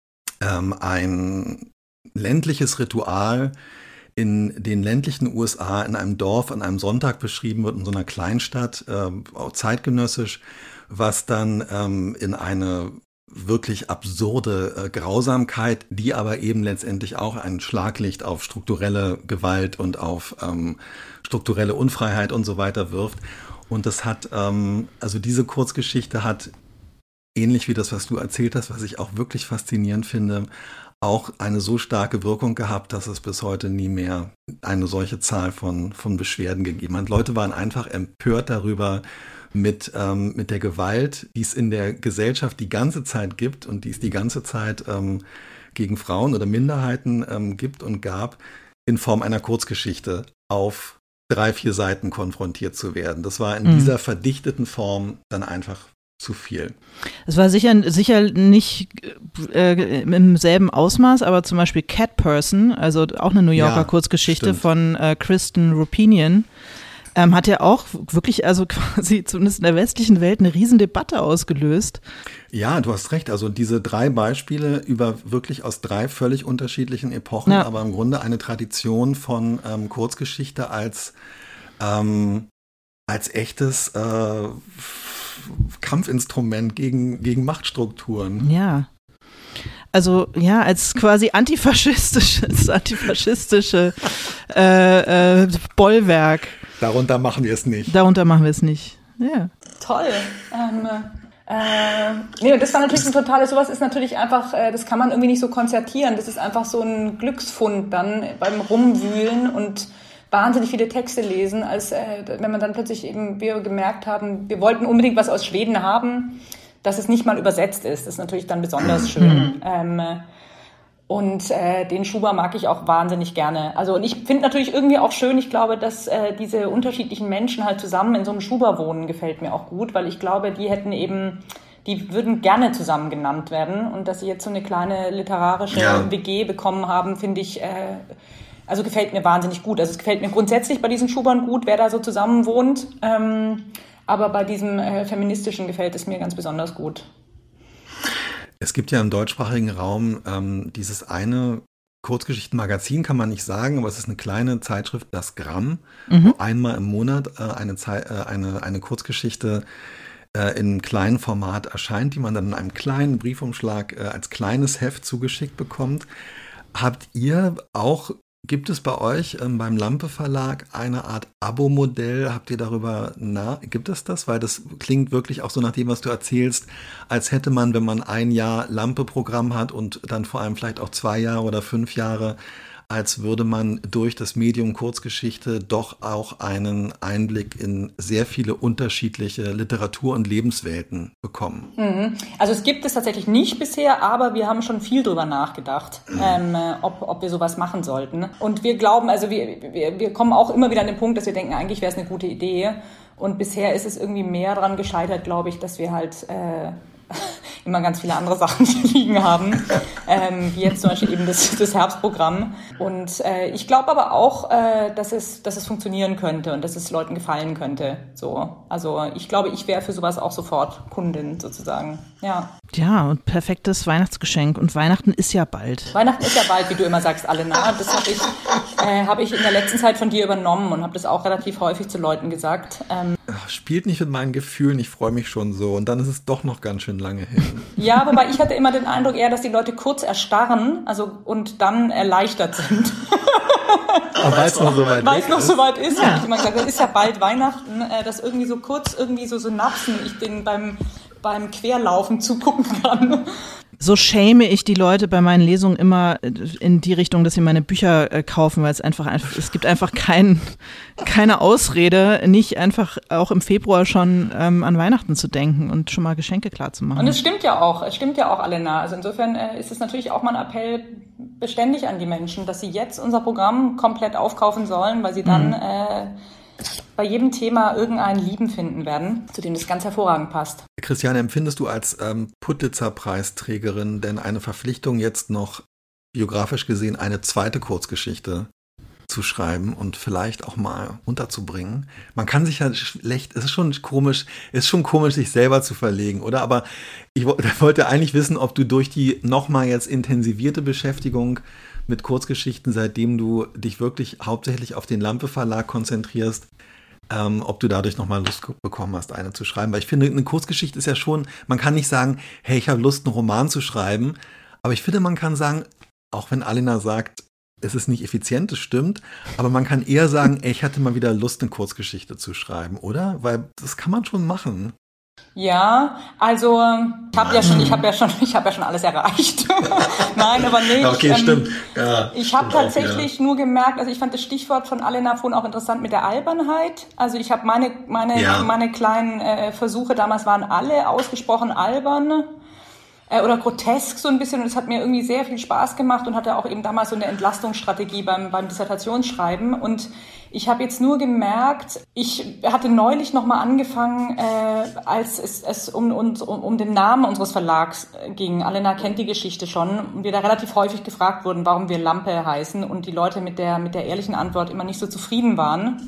ein ländliches Ritual in den ländlichen USA in einem Dorf an einem Sonntag beschrieben wird, in so einer Kleinstadt, auch zeitgenössisch, was dann in eine wirklich absurde Grausamkeit, die aber eben letztendlich auch ein Schlaglicht auf strukturelle Gewalt und auf strukturelle Unfreiheit und so weiter wirft. Und das hat, also diese Kurzgeschichte hat, ähnlich wie das, was du erzählt hast, was ich auch wirklich faszinierend finde, auch eine so starke Wirkung gehabt, dass es bis heute nie mehr eine solche Zahl von Beschwerden gegeben hat. Leute waren einfach empört darüber, mit der Gewalt, die es in der Gesellschaft die ganze Zeit gibt und die es die ganze Zeit gegen Frauen oder Minderheiten gibt und gab, in Form einer Kurzgeschichte auf 3-4 Seiten konfrontiert zu werden. Das war in dieser verdichteten Form dann einfach zu viel. Es war sicher nicht im selben Ausmaß, aber zum Beispiel Cat Person, also auch eine New Yorker Kurzgeschichte stimmt. Von Kristen Rupinian, hat ja auch wirklich, also quasi zumindest in der westlichen Welt, eine Riesendebatte ausgelöst. Ja, du hast recht. Also diese 3 Beispiele über wirklich aus 3 völlig unterschiedlichen Epochen, aber im Grunde eine Tradition von Kurzgeschichte als echtes Kampfinstrument gegen Machtstrukturen. Ja. Also ja, als quasi antifaschistische Bollwerk. Darunter machen wir es nicht. Ja. Toll. Das war natürlich ein totales, sowas ist natürlich einfach, das kann man irgendwie nicht so konzertieren. Das ist einfach so ein Glücksfund dann beim Rumwühlen und wahnsinnig viele Texte lesen, als wenn man dann plötzlich eben, wir gemerkt haben, wir wollten unbedingt was aus Schweden haben, dass es nicht mal übersetzt ist. Das ist natürlich dann besonders schön. Und den Schuber mag ich auch wahnsinnig gerne. Also und ich finde natürlich irgendwie auch schön, ich glaube, dass diese unterschiedlichen Menschen halt zusammen in so einem Schuber wohnen, gefällt mir auch gut, weil ich glaube, die würden gerne zusammen genannt werden. Und dass sie jetzt so eine kleine literarische WG bekommen haben, finde ich, also gefällt mir wahnsinnig gut. Also es gefällt mir grundsätzlich bei diesen Schubern gut, wer da so zusammen wohnt. Aber bei diesem feministischen gefällt es mir ganz besonders gut. Es gibt ja im deutschsprachigen Raum dieses eine Kurzgeschichtenmagazin, kann man nicht sagen, aber es ist eine kleine Zeitschrift, das Gramm, wo einmal im Monat eine Kurzgeschichte in kleinem Format erscheint, die man dann in einem kleinen Briefumschlag als kleines Heft zugeschickt bekommt. Gibt es bei euch beim Lampe Verlag eine Art Abo-Modell? Gibt es das? Weil das klingt wirklich auch so nach dem, was du erzählst, als hätte man, wenn man ein Jahr Lampe-Programm hat und dann vor allem vielleicht auch 2 Jahre oder 5 Jahre, als würde man durch das Medium Kurzgeschichte doch auch einen Einblick in sehr viele unterschiedliche Literatur- und Lebenswelten bekommen. Also es gibt es tatsächlich nicht bisher, aber wir haben schon viel drüber nachgedacht, ob wir sowas machen sollten. Und wir glauben, also wir kommen auch immer wieder an den Punkt, dass wir denken, eigentlich wäre es eine gute Idee. Und bisher ist es irgendwie mehr daran gescheitert, glaube ich, dass wir halt immer ganz viele andere Sachen hier liegen haben, wie jetzt zum Beispiel eben das Herbstprogramm. Und ich glaube aber auch, dass es funktionieren könnte und dass es Leuten gefallen könnte. So, also ich glaube, ich wäre für sowas auch sofort Kundin sozusagen. Ja, und perfektes Weihnachtsgeschenk. Und Weihnachten ist ja bald. Weihnachten ist ja bald, wie du immer sagst, Alena. Das habe ich in der letzten Zeit von dir übernommen und habe das auch relativ häufig zu Leuten gesagt. Spielt nicht mit meinen Gefühlen, ich freue mich schon so. Und dann ist es doch noch ganz schön lange hin. Ja, wobei ich hatte immer den Eindruck eher, dass die Leute kurz erstarren, und dann erleichtert sind. Weil es noch so weit ist. Ja. Ich immer gesagt, das ist ja bald Weihnachten, dass irgendwie so kurz irgendwie so Synapsen ich denen beim Querlaufen zugucken kann. So schäme ich die Leute bei meinen Lesungen immer in die Richtung, dass sie meine Bücher kaufen, weil es gibt einfach keine Ausrede, nicht einfach auch im Februar schon an Weihnachten zu denken und schon mal Geschenke klar zu machen. Und es stimmt ja auch, Alena. Also insofern ist es natürlich auch mal ein Appell beständig an die Menschen, dass sie jetzt unser Programm komplett aufkaufen sollen, weil sie dann bei jedem Thema irgendeinen Lieben finden werden, zu dem das ganz hervorragend passt. Christiane, empfindest du als Pulitzer-Preisträgerin denn eine Verpflichtung, jetzt noch biografisch gesehen eine zweite Kurzgeschichte zu schreiben und vielleicht auch mal unterzubringen? Man kann sich ja schlecht, es ist schon komisch, sich selber zu verlegen, oder? Aber ich wollte eigentlich wissen, ob du durch die nochmal jetzt intensivierte Beschäftigung mit Kurzgeschichten, seitdem du dich wirklich hauptsächlich auf den Lampe Verlag konzentrierst, ob du dadurch nochmal Lust bekommen hast, eine zu schreiben. Weil ich finde, eine Kurzgeschichte ist ja schon, man kann nicht sagen, hey, ich habe Lust, einen Roman zu schreiben. Aber ich finde, man kann sagen, auch wenn Alena sagt, es ist nicht effizient, das stimmt, aber man kann eher sagen, ey, ich hatte mal wieder Lust, eine Kurzgeschichte zu schreiben, oder? Weil das kann man schon machen. Ja, also ich habe ja schon alles erreicht. Nein, aber nicht. Okay, stimmt. Ja, ich habe tatsächlich nur gemerkt, also ich fand das Stichwort von Alena vorhin auch interessant mit der Albernheit. Also ich habe meine kleinen Versuche damals waren alle ausgesprochen albern. oder grotesk so ein bisschen. Und es hat mir irgendwie sehr viel Spaß gemacht und hatte auch eben damals so eine Entlastungsstrategie beim Dissertationsschreiben. Und ich habe jetzt nur gemerkt, ich hatte neulich nochmal angefangen, als es um den Namen unseres Verlags ging. Alena kennt die Geschichte schon. Und wir da relativ häufig gefragt wurden, warum wir Lampe heißen. Und die Leute mit der ehrlichen Antwort immer nicht so zufrieden waren.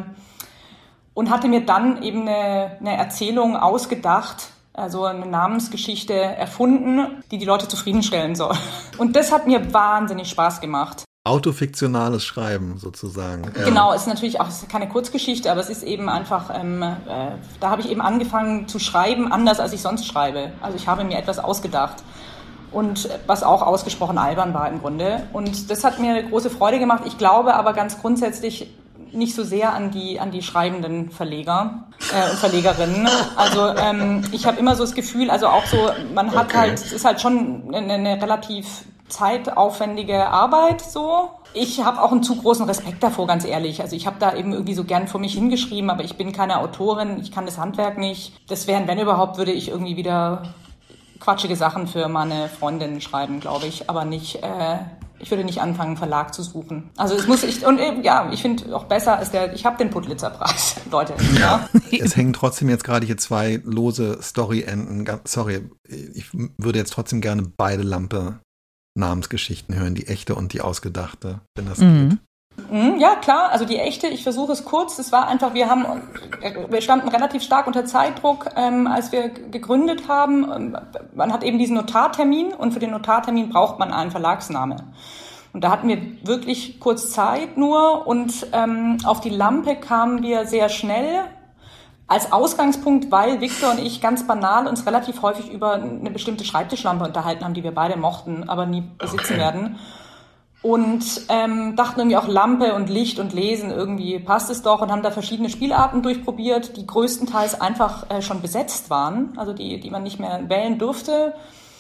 Und hatte mir dann eben eine Erzählung ausgedacht, also eine Namensgeschichte erfunden, die Leute zufriedenstellen soll. Und das hat mir wahnsinnig Spaß gemacht. Autofiktionales Schreiben sozusagen. Genau, es ist natürlich auch keine Kurzgeschichte, aber es ist eben einfach, da habe ich eben angefangen zu schreiben, anders als ich sonst schreibe. Also ich habe mir etwas ausgedacht. Und was auch ausgesprochen albern war im Grunde. Und das hat mir große Freude gemacht. Ich glaube aber ganz grundsätzlich nicht so sehr an die schreibenden Verleger und Verlegerinnen. Also ich habe immer so das Gefühl, also auch so, man hat halt, es ist halt schon eine relativ zeitaufwendige Arbeit so. Ich habe auch einen zu großen Respekt davor, ganz ehrlich. Also ich habe da eben irgendwie so gern vor mich hingeschrieben, aber ich bin keine Autorin, ich kann das Handwerk nicht. Das wären, wenn überhaupt, würde ich irgendwie wieder quatschige Sachen für meine Freundin schreiben, glaube ich, aber nicht... Ich würde nicht anfangen, einen Verlag zu suchen. Also es muss ich und ja, ich finde auch besser als ich habe den Pulitzer-Preis, Leute. Ja. Es hängen trotzdem jetzt gerade hier 2 lose Story-Enden. Sorry, ich würde jetzt trotzdem gerne beide Lampe-Namensgeschichten hören, die echte und die ausgedachte, wenn das geht. Ja, klar, also die echte, ich versuche es kurz, das war einfach, wir standen relativ stark unter Zeitdruck, als wir gegründet haben. Man hat eben diesen Notartermin und für den Notartermin braucht man einen Verlagsname. Und da hatten wir wirklich kurz Zeit nur und auf die Lampe kamen wir sehr schnell als Ausgangspunkt, weil Viktor und ich ganz banal uns relativ häufig über eine bestimmte Schreibtischlampe unterhalten haben, die wir beide mochten, aber nie besitzen werden. Und dachten irgendwie auch Lampe und Licht und Lesen, irgendwie passt es doch und haben da verschiedene Spielarten durchprobiert, die größtenteils einfach schon besetzt waren, also die man nicht mehr wählen durfte.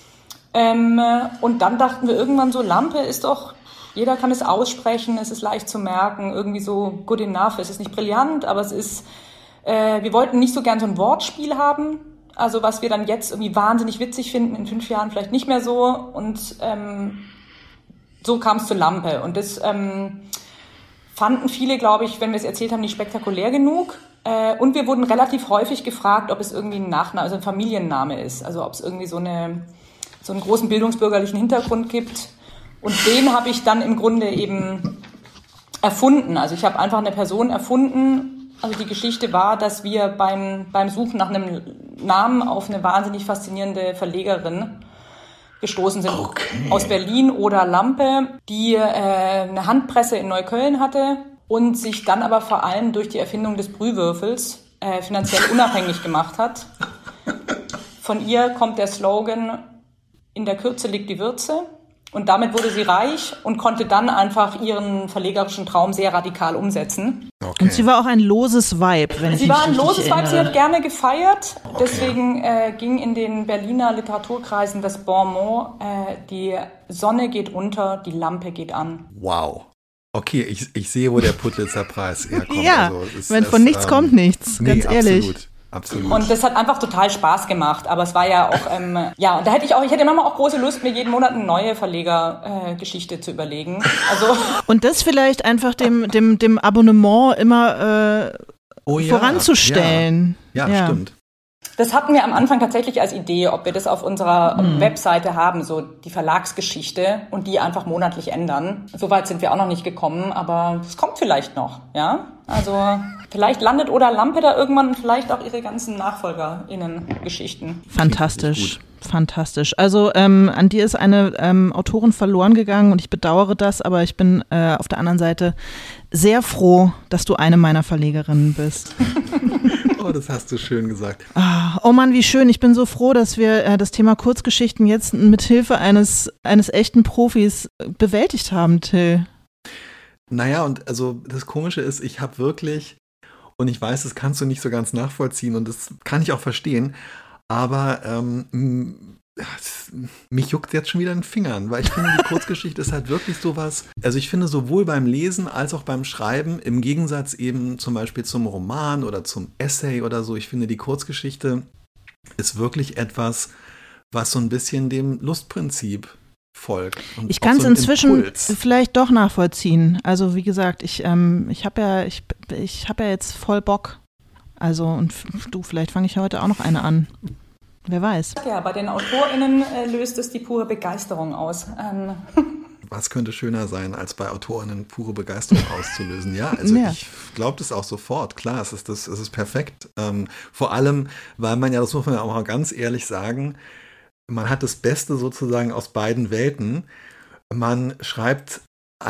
Und dann dachten wir irgendwann so, Lampe ist doch, jeder kann es aussprechen, es ist leicht zu merken, irgendwie so good enough, es ist nicht brillant, aber es ist, wir wollten nicht so gern so ein Wortspiel haben, also was wir dann jetzt irgendwie wahnsinnig witzig finden, in 5 Jahren vielleicht nicht mehr so und so kam es zur Lampe und das fanden viele, glaube ich, wenn wir es erzählt haben, nicht spektakulär genug. Und wir wurden relativ häufig gefragt, ob es irgendwie ein Nachname, also ein Familienname ist. Also ob es irgendwie so einen großen bildungsbürgerlichen Hintergrund gibt. Und den habe ich dann im Grunde eben erfunden. Also ich habe einfach eine Person erfunden. Also die Geschichte war, dass wir beim Suchen nach einem Namen auf eine wahnsinnig faszinierende Verlegerin gestoßen sind, aus Berlin oder Lampe, die eine Handpresse in Neukölln hatte und sich dann aber vor allem durch die Erfindung des Brühwürfels finanziell unabhängig gemacht hat. Von ihr kommt der Slogan, in der Kürze liegt die Würze. Und damit wurde sie reich und konnte dann einfach ihren verlegerischen Traum sehr radikal umsetzen. Okay. Und sie war auch ein loses Weib, wenn ich mich richtig erinnere. Sie war ein loses Weib, sie hat gerne gefeiert. Okay. Deswegen ging in den Berliner Literaturkreisen das Bonmot, die Sonne geht unter, die Lampe geht an. Wow. Okay, ich sehe, wo der Pulitzer-Preis herkommt. Ja, also von nichts kommt nichts, ganz ehrlich. Absolut. Und das hat einfach total Spaß gemacht. Aber es war ja auch, und da hätte ich hätte manchmal auch große Lust, mir jeden Monat eine neue Verlegergeschichte zu überlegen. Also und das vielleicht einfach dem Abonnement immer voranzustellen. Ja, stimmt. Das hatten wir am Anfang tatsächlich als Idee, ob wir das auf unserer Webseite haben, so die Verlagsgeschichte und die einfach monatlich ändern. Soweit sind wir auch noch nicht gekommen, aber es kommt vielleicht noch, ja. Also vielleicht landet Oda Lampe da irgendwann und vielleicht auch ihre ganzen NachfolgerInnen-Geschichten. Fantastisch. Fantastisch. Also an dir ist eine Autorin verloren gegangen und ich bedauere das, aber ich bin auf der anderen Seite sehr froh, dass du eine meiner Verlegerinnen bist. Oh, das hast du schön gesagt. Oh Mann, wie schön. Ich bin so froh, dass wir das Thema Kurzgeschichten jetzt mit Hilfe eines echten Profis bewältigt haben, Till. Naja, und also das Komische ist, ich habe wirklich, und ich weiß, das kannst du nicht so ganz nachvollziehen und das kann ich auch verstehen, aber mich juckt jetzt schon wieder in den Fingern, weil ich finde, die Kurzgeschichte ist halt wirklich sowas, also ich finde sowohl beim Lesen als auch beim Schreiben, im Gegensatz eben zum Beispiel zum Roman oder zum Essay oder so, ich finde die Kurzgeschichte ist wirklich etwas, was so ein bisschen dem Lustprinzip folgt. Und ich kann es so ein inzwischen Impuls. vielleicht doch nachvollziehen. Also wie gesagt, ich habe ja jetzt voll Bock. Also und du, vielleicht fange ich heute auch noch eine an. Wer weiß. Ja, bei den AutorInnen löst es die pure Begeisterung aus. Was könnte schöner sein, als bei AutorInnen pure Begeisterung auszulösen? Ja, also Ja. ich glaube das auch sofort. Klar, es ist perfekt. Vor allem, weil man ja, das muss man ja auch mal ganz ehrlich sagen, man hat das Beste sozusagen aus beiden Welten. Man schreibt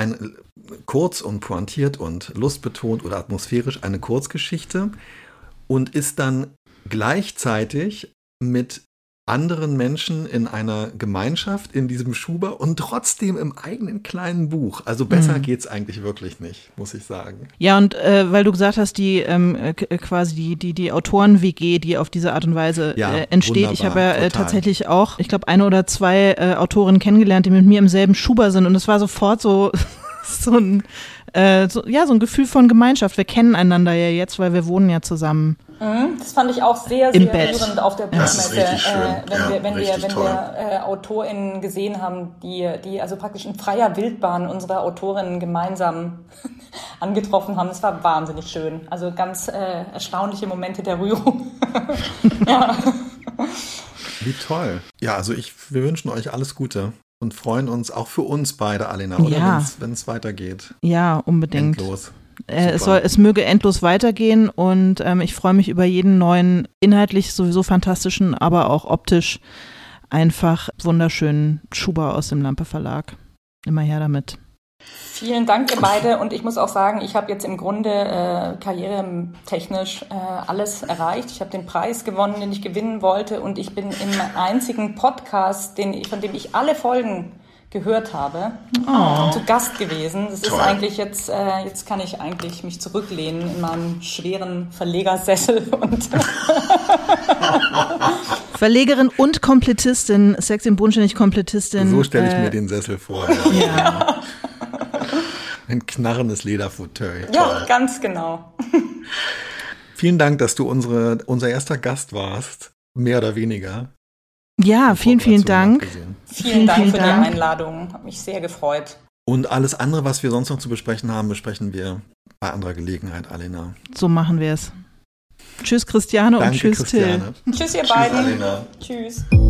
kurz und pointiert und lustbetont oder atmosphärisch eine Kurzgeschichte und ist dann gleichzeitig mit anderen Menschen in einer Gemeinschaft in diesem Schuber und trotzdem im eigenen kleinen Buch. Also besser geht's eigentlich wirklich nicht, muss ich sagen. Ja, und weil du gesagt hast, die quasi die Autoren-WG, die auf diese Art und Weise entsteht. Ich habe ja tatsächlich auch, ich glaube, 1 oder 2 Autorinnen kennengelernt, die mit mir im selben Schuber sind und es war sofort so ein Gefühl von Gemeinschaft. Wir kennen einander ja jetzt, weil wir wohnen ja zusammen. Das fand ich auch sehr, Im sehr Bett. rührend auf der Das ist Buchmesse, richtig schön. wenn Richtig toll. wir AutorInnen gesehen haben, die also praktisch in freier Wildbahn unsere AutorInnen gemeinsam angetroffen haben. Das war wahnsinnig schön. Also ganz erstaunliche Momente der Rührung. Ja. Wie toll. Ja, also wir wünschen euch alles Gute und freuen uns auch für uns beide, Alena, oder? Ja. Wenn es weitergeht. Ja, unbedingt. Endlos. Es möge endlos weitergehen und ich freue mich über jeden neuen, inhaltlich sowieso fantastischen, aber auch optisch einfach wunderschönen Schuber aus dem Lampe Verlag. Immer her damit. Vielen Dank, ihr beide. Und ich muss auch sagen, ich habe jetzt im Grunde karrieretechnisch alles erreicht. Ich habe den Preis gewonnen, den ich gewinnen wollte. Und ich bin im einzigen Podcast, von dem ich alle Folgen gehört habe, zu Gast gewesen. Das ist eigentlich jetzt kann ich eigentlich mich zurücklehnen in meinem schweren Verlegersessel und Verlegerin und Komplettistin, Sex im Bodenständig Komplettistin. So stelle ich mir den Sessel vor. Ja. Ein knarrendes Lederfauteuil. ja, Toll. ganz genau. Vielen Dank, dass du unser erster Gast warst, mehr oder weniger. Ja, vielen Dank. Abgesehen. Vielen Dank für die Dank. Einladung. Hat mich sehr gefreut. Und alles andere, was wir sonst noch zu besprechen haben, besprechen wir bei anderer Gelegenheit, Alena. So machen wir es. Tschüss Christiane und Danke, tschüss Till. Christiane. Tschüss, ihr Tschüss, beiden. Alena. Tschüss.